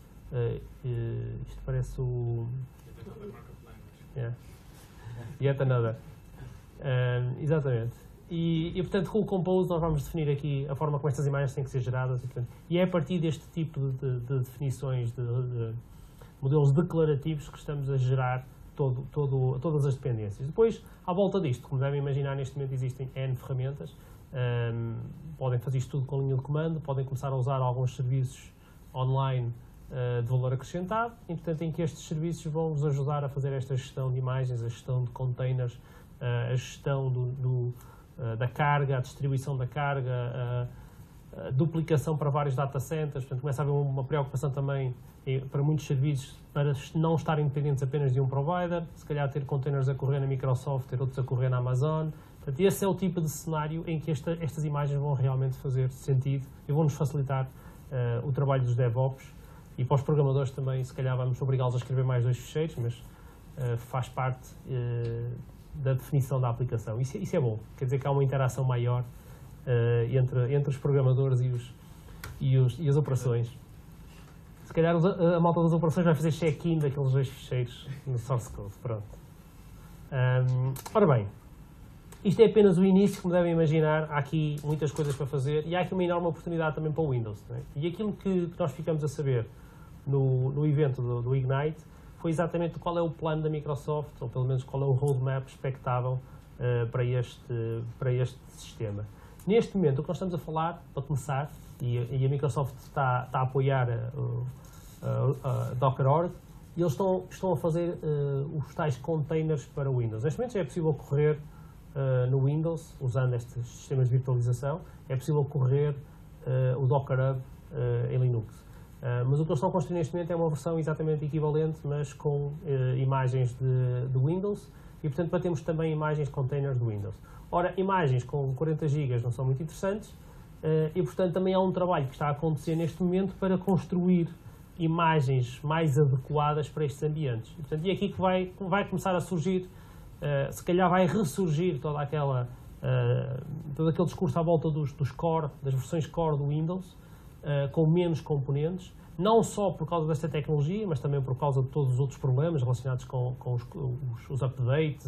Speaker 2: Isto parece o... Yeah. Yet another. Exatamente. E portanto, com o Compose nós vamos definir aqui a forma como estas imagens têm que ser geradas. E é a partir deste tipo de definições, de modelos declarativos, que estamos a gerar todas as dependências. Depois, à volta disto, como devem imaginar, neste momento existem N ferramentas. Podem fazer isto tudo com linha de comando, podem começar a usar alguns serviços online de valor acrescentado, e portanto em que estes serviços vão vos ajudar a fazer esta gestão de imagens, a gestão de containers, a gestão da carga, a distribuição da carga, a duplicação para vários data centers. Portanto, começa a haver uma preocupação também para muitos serviços, para não estarem dependentes apenas de um provider, se calhar ter containers a correr na Microsoft, ter outros a correr na Amazon. Portanto, esse é o tipo de cenário em que estas imagens vão realmente fazer sentido e vão nos facilitar o trabalho dos DevOps. E para os programadores também, se calhar vamos obrigá-los a escrever mais 2 ficheiros, mas faz parte da definição da aplicação. Isso é bom, quer dizer que há uma interação maior entre os programadores e as operações. Se calhar a malta das operações vai fazer check-in daqueles 2 ficheiros no source code. Pronto. Ora bem, isto é apenas o início, como devem imaginar. Há aqui muitas coisas para fazer e há aqui uma enorme oportunidade também para o Windows. Não é? E aquilo que nós ficamos a saber no evento do Ignite foi exatamente qual é o plano da Microsoft, ou pelo menos qual é o roadmap expectável para este sistema. Neste momento, o que nós estamos a falar, para começar, e a Microsoft está a apoiar a Docker.org, e eles estão a fazer os tais containers para o Windows. Neste momento já é possível correr no Windows, usando estes sistemas de virtualização, é possível correr o Docker Hub em Linux. Mas o que eles estão a construir neste momento é uma versão exatamente equivalente, mas com imagens de Windows, e portanto batemos também imagens de containers do Windows. Ora, imagens com 40 GB não são muito interessantes, e portanto também há um trabalho que está a acontecer neste momento para construir imagens mais adequadas para estes ambientes. E, portanto, é aqui que vai começar a surgir, se calhar vai ressurgir todo aquele discurso à volta dos core, das versões core do Windows, com menos componentes, não só por causa desta tecnologia, mas também por causa de todos os outros problemas relacionados com os updates,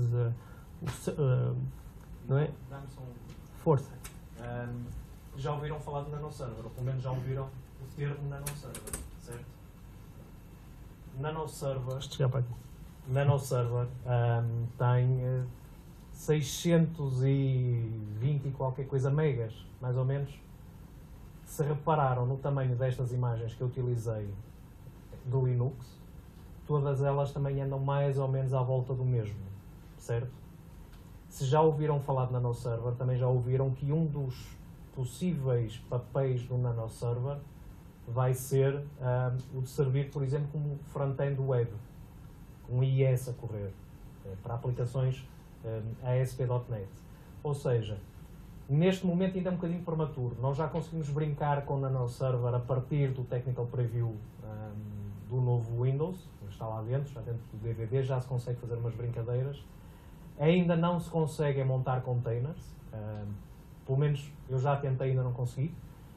Speaker 2: não é?
Speaker 3: Dá-me só
Speaker 2: Força.
Speaker 3: Já ouviram falar de nanoserver, ou pelo menos já ouviram o termo nanoserver, certo? Nanoserver tem 620 e qualquer coisa megas, mais ou menos. Se repararam no tamanho destas imagens que eu utilizei do Linux, todas elas também andam mais ou menos à volta do mesmo, certo? Se já ouviram falar de nanoserver, também já ouviram que um dos possíveis papéis do nanoserver vai ser o de servir, por exemplo, como front-end web, com IIS a correr, para aplicações ASP.NET. Ou seja, neste momento ainda é um bocadinho prematuro. Nós já conseguimos brincar com o nanoserver a partir do Technical Preview do novo Windows, está lá dentro, já dentro do DVD, já se consegue fazer umas brincadeiras. Ainda não se consegue montar containers, pelo menos eu já tentei e ainda não consegui.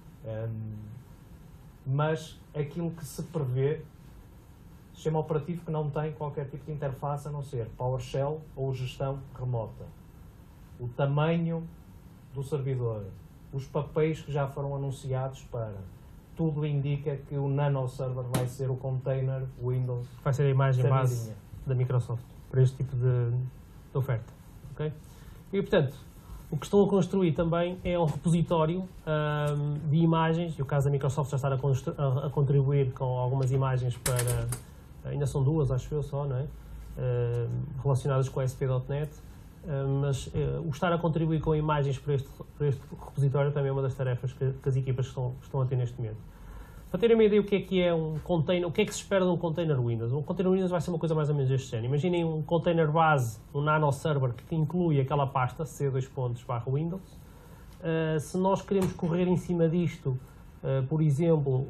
Speaker 3: Mas aquilo que se prevê, sistema operativo que não tem qualquer tipo de interface a não ser PowerShell ou gestão remota. O tamanho do servidor, os papéis que já foram anunciados para, tudo indica que o nanoserver vai ser o container Windows.
Speaker 2: Vai ser a imagem base da Microsoft para este tipo de oferta. Okay? E portanto, o que estão a construir também é um repositório de imagens, e o caso da Microsoft já está a contribuir com algumas imagens para, ainda são duas, acho eu só, não é? Relacionadas com a ASP.NET, mas o estar a contribuir com imagens para este repositório também é uma das tarefas que as equipas estão a ter neste momento. Para terem uma ideia o que é um container, o que é que se espera de um container Windows? Um container Windows vai ser uma coisa mais ou menos deste género. Imaginem um container base, um nanoserver que inclui aquela pasta c:/Windows. Se nós queremos correr em cima disto, por exemplo,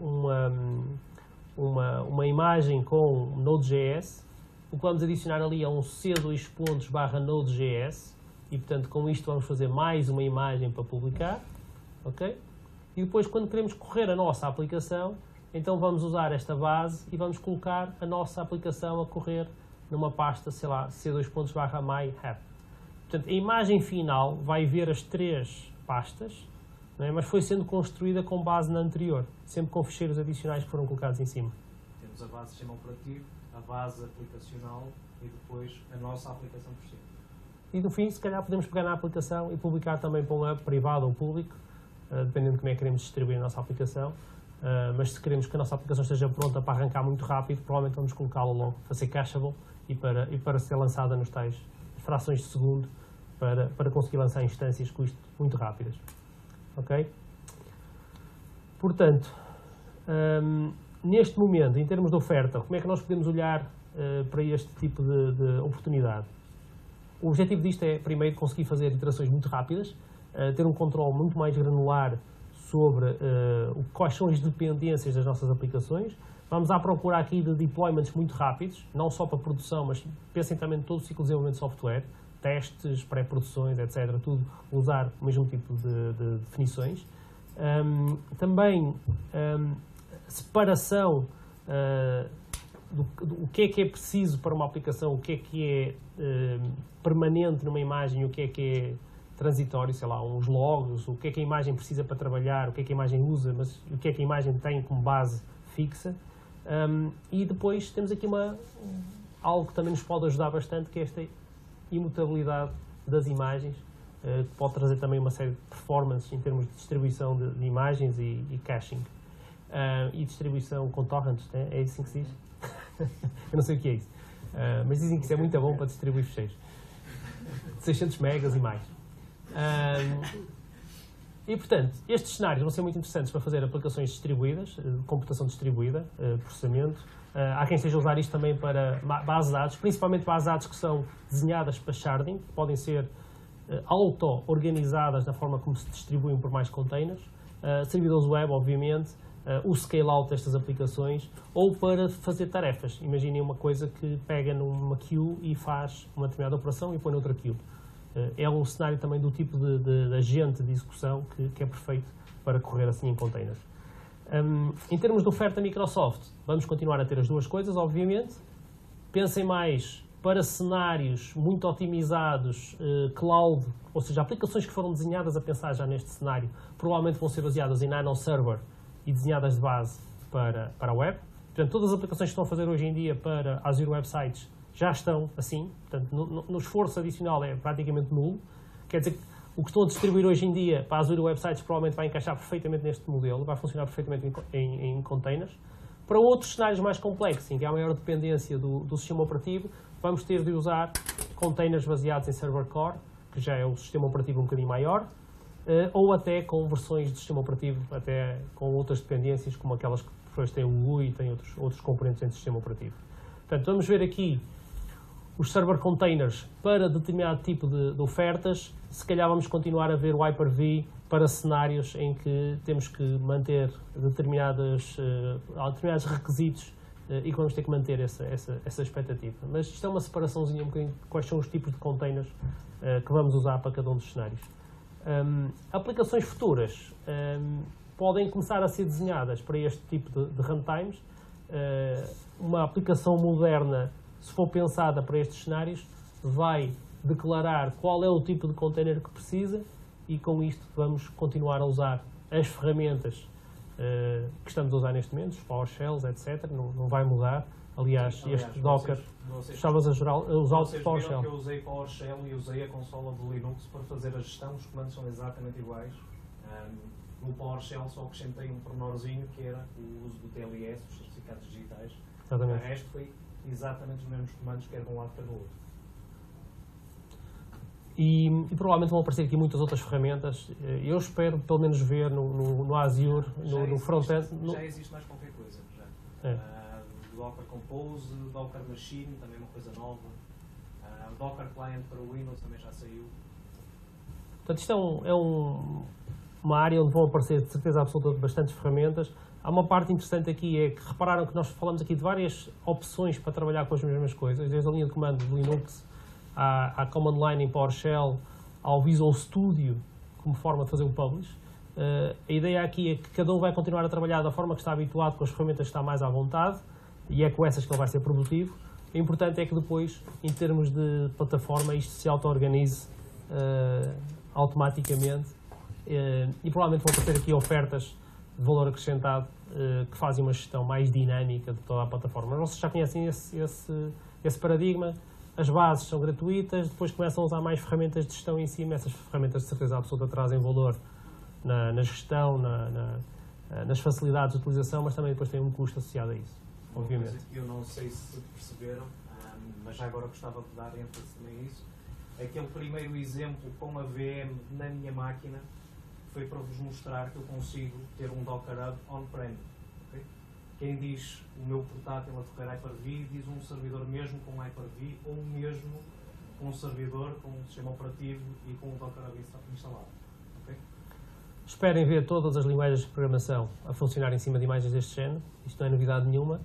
Speaker 2: uma imagem com Node.js, o que vamos adicionar ali é um c:/Node.js, e portanto com isto vamos fazer mais uma imagem para publicar, ok? E depois, quando queremos correr a nossa aplicação, então vamos usar esta base e vamos colocar a nossa aplicação a correr numa pasta, sei lá, c:/my_app. Portanto, a imagem final vai ver as três pastas, não é? Mas foi sendo construída com base na anterior, sempre com ficheiros adicionais que foram colocados em cima.
Speaker 3: Temos a base de sistema operativo, a base aplicacional e depois a nossa aplicação por cima.
Speaker 2: E no fim, se calhar podemos pegar na aplicação e publicar também para um hub privado ou público, dependendo de como é que queremos distribuir a nossa aplicação, mas se queremos que a nossa aplicação esteja pronta para arrancar muito rápido, provavelmente vamos colocá-la logo para ser cacheable e para ser lançada nos tais frações de segundo, para conseguir lançar instâncias com isto muito rápidas. Ok? Portanto, neste momento, em termos de oferta, como é que nós podemos olhar para este tipo de oportunidade? O objetivo disto é, primeiro, conseguir fazer iterações muito rápidas, ter um controle muito mais granular sobre quais são as dependências das nossas aplicações. Vamos à procura aqui de deployments muito rápidos, não só para produção, mas pensem também em todo o ciclo de desenvolvimento de software, testes, pré-produções, etc. Tudo usar o mesmo tipo de definições. Também separação do que é preciso para uma aplicação, o que é permanente numa imagem e o que é transitório, sei lá, uns logs, o que é que a imagem precisa para trabalhar, o que é que a imagem usa, mas o que é que a imagem tem como base fixa. E depois temos aqui algo que também nos pode ajudar bastante, que é esta imutabilidade das imagens, que pode trazer também uma série de performances em termos de distribuição de imagens e caching. E distribuição com torrents, né? É isso que se diz? Eu não sei o que é isso. Mas dizem que isso é muito bom para distribuir ficheiros. 600 megas e mais. E, portanto, estes cenários vão ser muito interessantes para fazer aplicações distribuídas, computação distribuída, processamento. Há quem esteja a usar isto também para bases de dados, principalmente bases de dados que são desenhadas para sharding, que podem ser auto-organizadas na forma como se distribuem por mais containers. Servidores web, obviamente, o scale-out destas aplicações, ou para fazer tarefas. Imaginem uma coisa que pega numa queue e faz uma determinada operação e põe noutra queue. É um cenário também do tipo de agente de execução que é perfeito para correr assim em containers. Em termos de oferta Microsoft, vamos continuar a ter as duas coisas, obviamente. Pensem mais para cenários muito otimizados, cloud, ou seja, aplicações que foram desenhadas a pensar já neste cenário, provavelmente vão ser baseadas em Nano Server e desenhadas de base para a web. Portanto, todas as aplicações que estão a fazer hoje em dia para Azure Websites já estão assim. Portanto, no esforço adicional é praticamente nulo. Quer dizer que o que estão a distribuir hoje em dia para Azure Websites provavelmente vai encaixar perfeitamente neste modelo, vai funcionar perfeitamente em containers. Para outros cenários mais complexos, em que há maior dependência do sistema operativo, vamos ter de usar containers baseados em Server Core, que já é um sistema operativo um bocadinho maior, ou até com versões de sistema operativo, até com outras dependências, como aquelas que depois têm o GUI e têm outros componentes dentro do sistema operativo. Portanto, vamos ver aqui os server containers para determinado tipo de ofertas. Se calhar vamos continuar a ver o Hyper-V para cenários em que temos que manter determinados requisitos e que vamos ter que manter essa expectativa. Mas isto é uma separaçãozinha um bocadinho de quais são os tipos de containers que vamos usar para cada um dos cenários. Aplicações futuras podem começar a ser desenhadas para este tipo de runtimes. Uma aplicação moderna, se for pensada para estes cenários, vai declarar qual é o tipo de container que precisa e com isto vamos continuar a usar as ferramentas que estamos a usar neste momento, os PowerShells, etc. Não vai mudar. Aliás, este Docker, estavas a usar o PowerShell.
Speaker 3: Que eu usei PowerShell e usei a consola do Linux para fazer a gestão, os comandos são exatamente iguais. No PowerShell só acrescentei um pormenorzinho que era o uso do TLS, os certificados digitais.
Speaker 2: Exatamente.
Speaker 3: O resto foi exatamente os mesmos comandos, quer de um lado, quer do outro.
Speaker 2: E provavelmente vão aparecer aqui muitas outras ferramentas. Eu espero pelo menos ver no Azure, no front-end.
Speaker 3: Já existe mais qualquer coisa. Docker Compose, Docker Machine, também uma coisa nova. Docker Client para o Windows também já saiu.
Speaker 2: Portanto, isto é uma área onde vão aparecer, de certeza absoluta, bastantes ferramentas. Há uma parte interessante aqui, é que repararam que nós falamos aqui de várias opções para trabalhar com as mesmas coisas, desde a linha de comando do Linux, à Command Line em PowerShell, ao Visual Studio, como forma de fazer o publish. A ideia aqui é que cada um vai continuar a trabalhar da forma que está habituado, com as ferramentas que está mais à vontade, e é com essas que ele vai ser produtivo. O importante é que depois, em termos de plataforma, isto se auto-organize automaticamente e provavelmente vão aparecer aqui ofertas de valor acrescentado que fazem uma gestão mais dinâmica de toda a plataforma. Mas vocês já conhecem esse paradigma. As bases são gratuitas, depois começam a usar mais ferramentas de gestão em cima. Essas ferramentas de certeza absoluta trazem valor na gestão, nas facilidades de utilização, mas também depois tem um custo associado a isso, obviamente.
Speaker 3: Eu não sei se perceberam, mas já agora gostava de dar ênfase também a isso. Aquele primeiro exemplo com a VM na minha máquina foi para vos mostrar que eu consigo ter um Docker Hub on-prem. Okay? Quem diz o meu portátil a tocar Hyper-V, diz um servidor mesmo com Hyper-V ou mesmo com um servidor com um sistema operativo e com o Docker Hub instalado. Okay?
Speaker 2: Esperem ver todas as linguagens de programação a funcionar em cima de imagens deste género. Isto não é novidade nenhuma.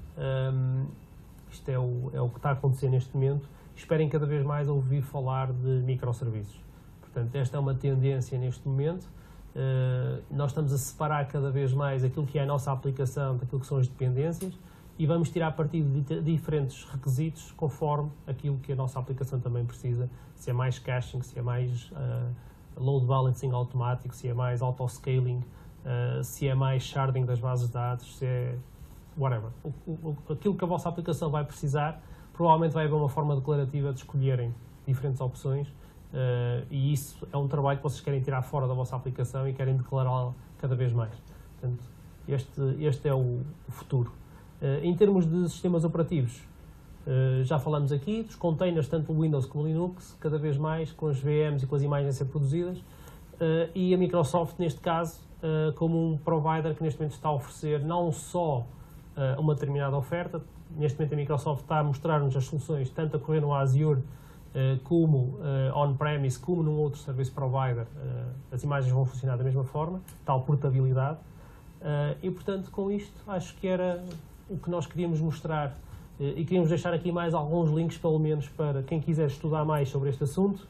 Speaker 2: Isto é o que está a acontecer neste momento. Esperem cada vez mais ouvir falar de microserviços. Portanto, esta é uma tendência neste momento. Nós estamos a separar cada vez mais aquilo que é a nossa aplicação daquilo que são as dependências e vamos tirar partido de diferentes requisitos conforme aquilo que a nossa aplicação também precisa. Se é mais caching, se é mais load balancing automático, se é mais auto-scaling, se é mais sharding das bases de dados, se é whatever. Aquilo que a vossa aplicação vai precisar, provavelmente vai haver uma forma declarativa de escolherem diferentes opções, e isso é um trabalho que vocês querem tirar fora da vossa aplicação e querem declará-la cada vez mais. Portanto, este é o futuro. Em termos de sistemas operativos, já falamos aqui dos containers, tanto o Windows como o Linux, cada vez mais com as VMs e com as imagens a ser produzidas, e a Microsoft, neste caso, como um provider que neste momento está a oferecer não só uma determinada oferta. Neste momento a Microsoft está a mostrar-nos as soluções tanto a correr no Azure como on-premise, como num outro service provider. As imagens vão funcionar da mesma forma, tal portabilidade, e portanto com isto acho que era o que nós queríamos mostrar, e queríamos deixar aqui mais alguns links pelo menos para quem quiser estudar mais sobre este assunto.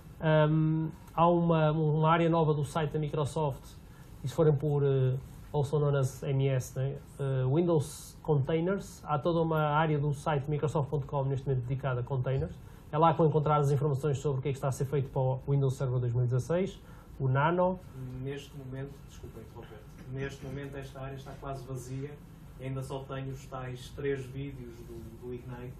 Speaker 2: Há uma área nova do site da Microsoft, e se forem por also known as MES, né? Windows Containers, há toda uma área do site microsoft.com neste momento dedicada a containers. É lá que vão encontrar as informações sobre o que é que está a ser feito para o Windows Server 2016, o Nano.
Speaker 3: Neste momento, desculpa interromper, neste momento esta área está quase vazia, ainda só tenho os tais 3 vídeos do Ignite.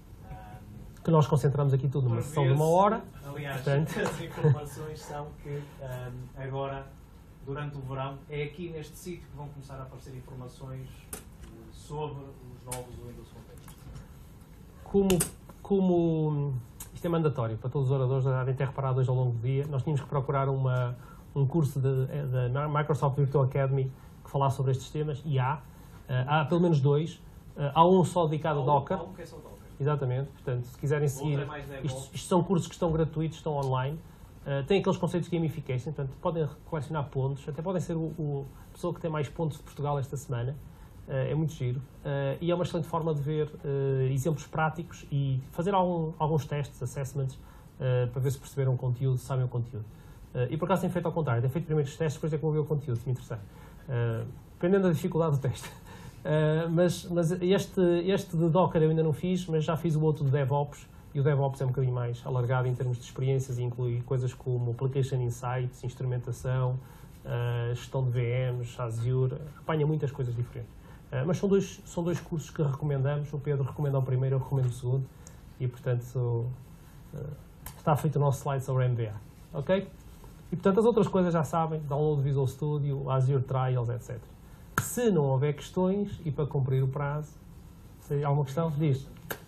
Speaker 2: Que nós concentramos aqui tudo numa sessão de 1 hora.
Speaker 3: Aliás,
Speaker 2: portanto,
Speaker 3: as informações são que agora, durante o verão, é aqui neste sítio que vão começar a aparecer informações sobre os novos Windows Containers.
Speaker 2: Como isto é mandatório para todos os oradores, devem ter reparado hoje ao longo do dia, nós tínhamos que procurar um curso da Microsoft Virtual Academy que falasse sobre estes temas, e há pelo menos 2. Há um só dedicado a Docker.
Speaker 3: Há um que é só Docker.
Speaker 2: Exatamente, portanto, se quiserem seguir, isto são cursos que estão gratuitos, estão online, têm aqueles conceitos de gamification, portanto, podem colecionar pontos, até podem ser a pessoa que tem mais pontos de Portugal esta semana, é muito giro, e é uma excelente forma de ver exemplos práticos e fazer alguns testes, assessments, para ver se perceberam o conteúdo, se sabem o conteúdo. E por acaso tem feito ao contrário, tem feito primeiro os testes, depois é que vou ver o conteúdo, se me interessar, dependendo da dificuldade do teste. Mas este de Docker eu ainda não fiz, mas já fiz o outro de DevOps, e o DevOps é um bocadinho mais alargado em termos de experiências e inclui coisas como Application Insights, instrumentação, gestão de VMs, Azure, apanha muitas coisas diferentes. Mas são dois cursos que recomendamos, o Pedro recomenda o primeiro, eu recomendo o segundo, e portanto está feito o nosso slide sobre MVA, ok? E portanto as outras coisas já sabem, download Visual Studio, Azure Trials, etc. Se não houver questões, e para cumprir o prazo, se há alguma questão, diz.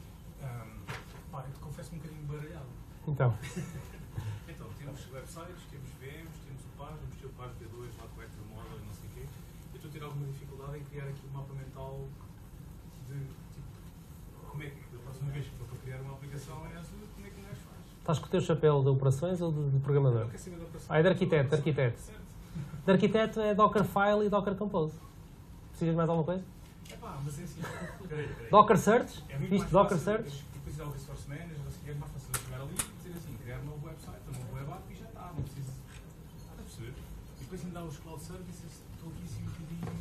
Speaker 5: Eu te confesso um bocadinho baralhado.
Speaker 2: Então.
Speaker 5: Então, temos websites, temos VMs, temos o PAS, vamos ter o PAS V2, lá com o Vector Model e não sei o quê. Eu estou a ter alguma dificuldade em criar aqui um mapa mental de, tipo, como é que, da próxima vez que for para criar uma aplicação em Azure, como é que o gajo faz?
Speaker 2: Estás com o teu chapéu de operações ou de programador?
Speaker 5: Eu quero saber da operação.
Speaker 2: É de arquiteto, de arquiteto.
Speaker 5: Certo.
Speaker 2: De arquiteto é Dockerfile e Docker Compose. Precisas de mais alguma coisa?
Speaker 5: Mas é assim, peraí.
Speaker 2: Docker Search?
Speaker 5: É muito
Speaker 2: Viste
Speaker 5: mais
Speaker 2: Docker
Speaker 5: fácil,
Speaker 2: Search?
Speaker 5: depois ir ao Resource Manager, é mais fácil chegar ali e dizer assim, criar um novo website, um novo web app e já está, não preciso. Está a perceber? E depois ainda há os cloud services, estou aqui assim um bocadinho.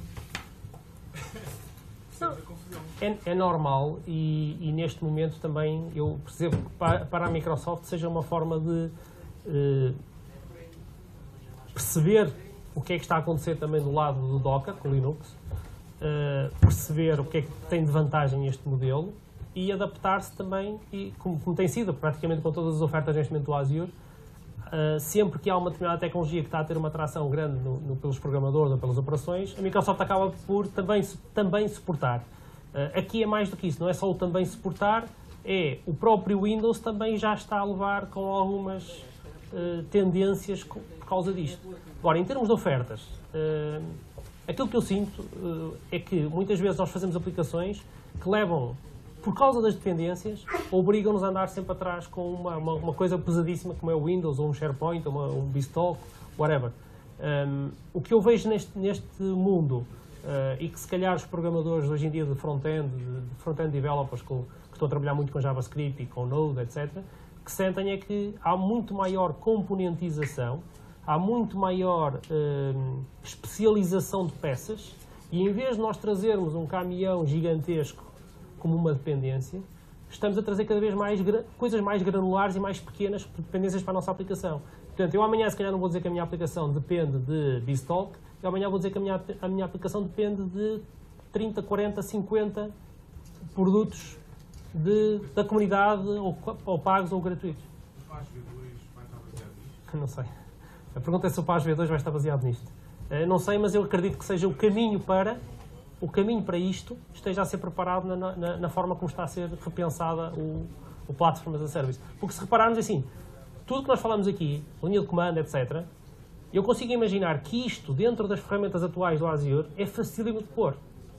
Speaker 5: Percebes a confusão?
Speaker 2: É normal, e neste momento também eu percebo que para a Microsoft seja uma forma de perceber o que é que está a acontecer também do lado do Docker, com o Linux, perceber o que é que tem de vantagem este modelo e adaptar-se também, e como tem sido praticamente com todas as ofertas neste momento do Azure, sempre que há uma determinada tecnologia que está a ter uma atração grande pelos programadores ou pelas operações, a Microsoft acaba por também suportar. Aqui é mais do que isso, não é só o também suportar, é o próprio Windows também já está a levar com algumas tendências por causa disto. Agora, em termos de ofertas, aquilo que eu sinto é que muitas vezes nós fazemos aplicações que levam, por causa das dependências, obrigam-nos a andar sempre atrás com uma coisa pesadíssima como é o Windows, ou um SharePoint, ou um BizTalk, whatever. O que eu vejo neste mundo, e que se calhar os programadores hoje em dia de front-end developers que estão a trabalhar muito com JavaScript e com Node, etc., que sentem é que há muito maior componentização, há muito maior especialização de peças, e em vez de nós trazermos um caminhão gigantesco como uma dependência, estamos a trazer cada vez mais coisas mais granulares e mais pequenas dependências para a nossa aplicação. Portanto, eu amanhã se calhar não vou dizer que a minha aplicação depende de BizTalk, eu amanhã vou dizer que a minha aplicação depende de 30, 40, 50 produtos da comunidade, ou pagos ou gratuitos.
Speaker 5: O PAS V2 vai estar baseado nisto?
Speaker 2: Não sei. A pergunta é se o PAS V2 vai estar baseado nisto. Não sei, mas eu acredito que seja o caminho para isto esteja a ser preparado na forma como está a ser repensada o Platform as a Service. Porque se repararmos assim, tudo que nós falamos aqui, linha de comando, etc., eu consigo imaginar que isto, dentro das ferramentas atuais do Azure, é facílimo de pôr.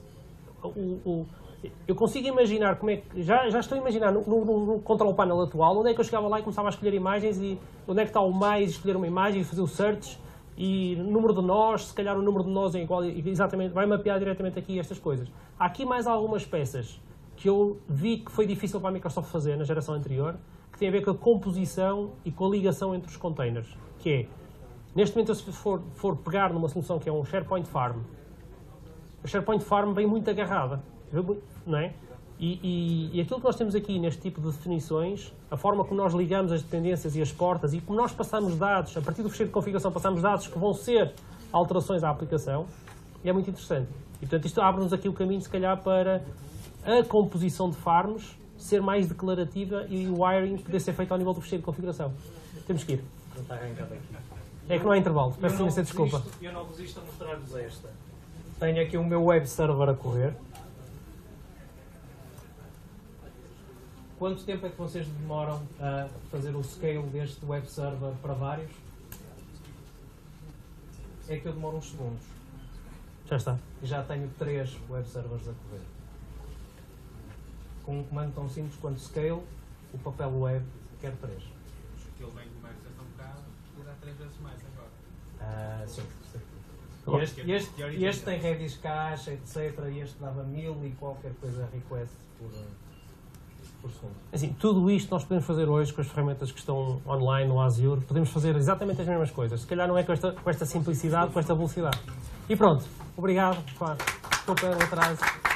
Speaker 2: Eu consigo imaginar como é que... Já estou a imaginar no control panel atual, onde é que eu chegava lá e começava a escolher imagens, e onde é que está o mais, escolher uma imagem e fazer o search, e número de nós, se calhar o número de nós é igual, exatamente, vai mapear diretamente aqui estas coisas. Há aqui mais algumas peças que eu vi que foi difícil para a Microsoft fazer na geração anterior, que tem a ver com a composição e com a ligação entre os containers, que é, neste momento, se for pegar numa solução que é um SharePoint Farm, a SharePoint Farm vem muito agarrada, não é? E aquilo que nós temos aqui neste tipo de definições, a forma como nós ligamos as dependências e as portas, e como nós passamos dados, a partir do fecheiro de configuração, passamos dados que vão ser alterações à aplicação, é muito interessante. E, portanto, isto abre-nos aqui o caminho, se calhar, para a composição de farms ser mais declarativa e o wiring poder ser feito ao nível do fecheiro de configuração. Temos que ir.
Speaker 3: Não está arrancado aqui.
Speaker 2: É que não há intervalo. Peço imensa desculpa.
Speaker 3: Eu não resisto a mostrar-vos esta. Tenho aqui o meu web server a correr. Quanto tempo é que vocês demoram a fazer o scale deste web server para vários? É que eu demoro uns segundos.
Speaker 2: Já está.
Speaker 3: E já tenho 3 web servers a correr. Com um comando tão simples quanto scale, o papel web quer 3.
Speaker 5: Aquele bem de mais é tão bocado e dá 3 vezes mais agora.
Speaker 3: Sim.
Speaker 5: Este
Speaker 3: Este tem Redis caixa, etc. E este dava 1000 e qualquer coisa request por segundo.
Speaker 2: Assim, tudo isto nós podemos fazer hoje com as ferramentas que estão online no Azure. Podemos fazer exatamente as mesmas coisas. Se calhar não é com esta simplicidade, com esta velocidade. E pronto. Obrigado. Desculpa o atraso.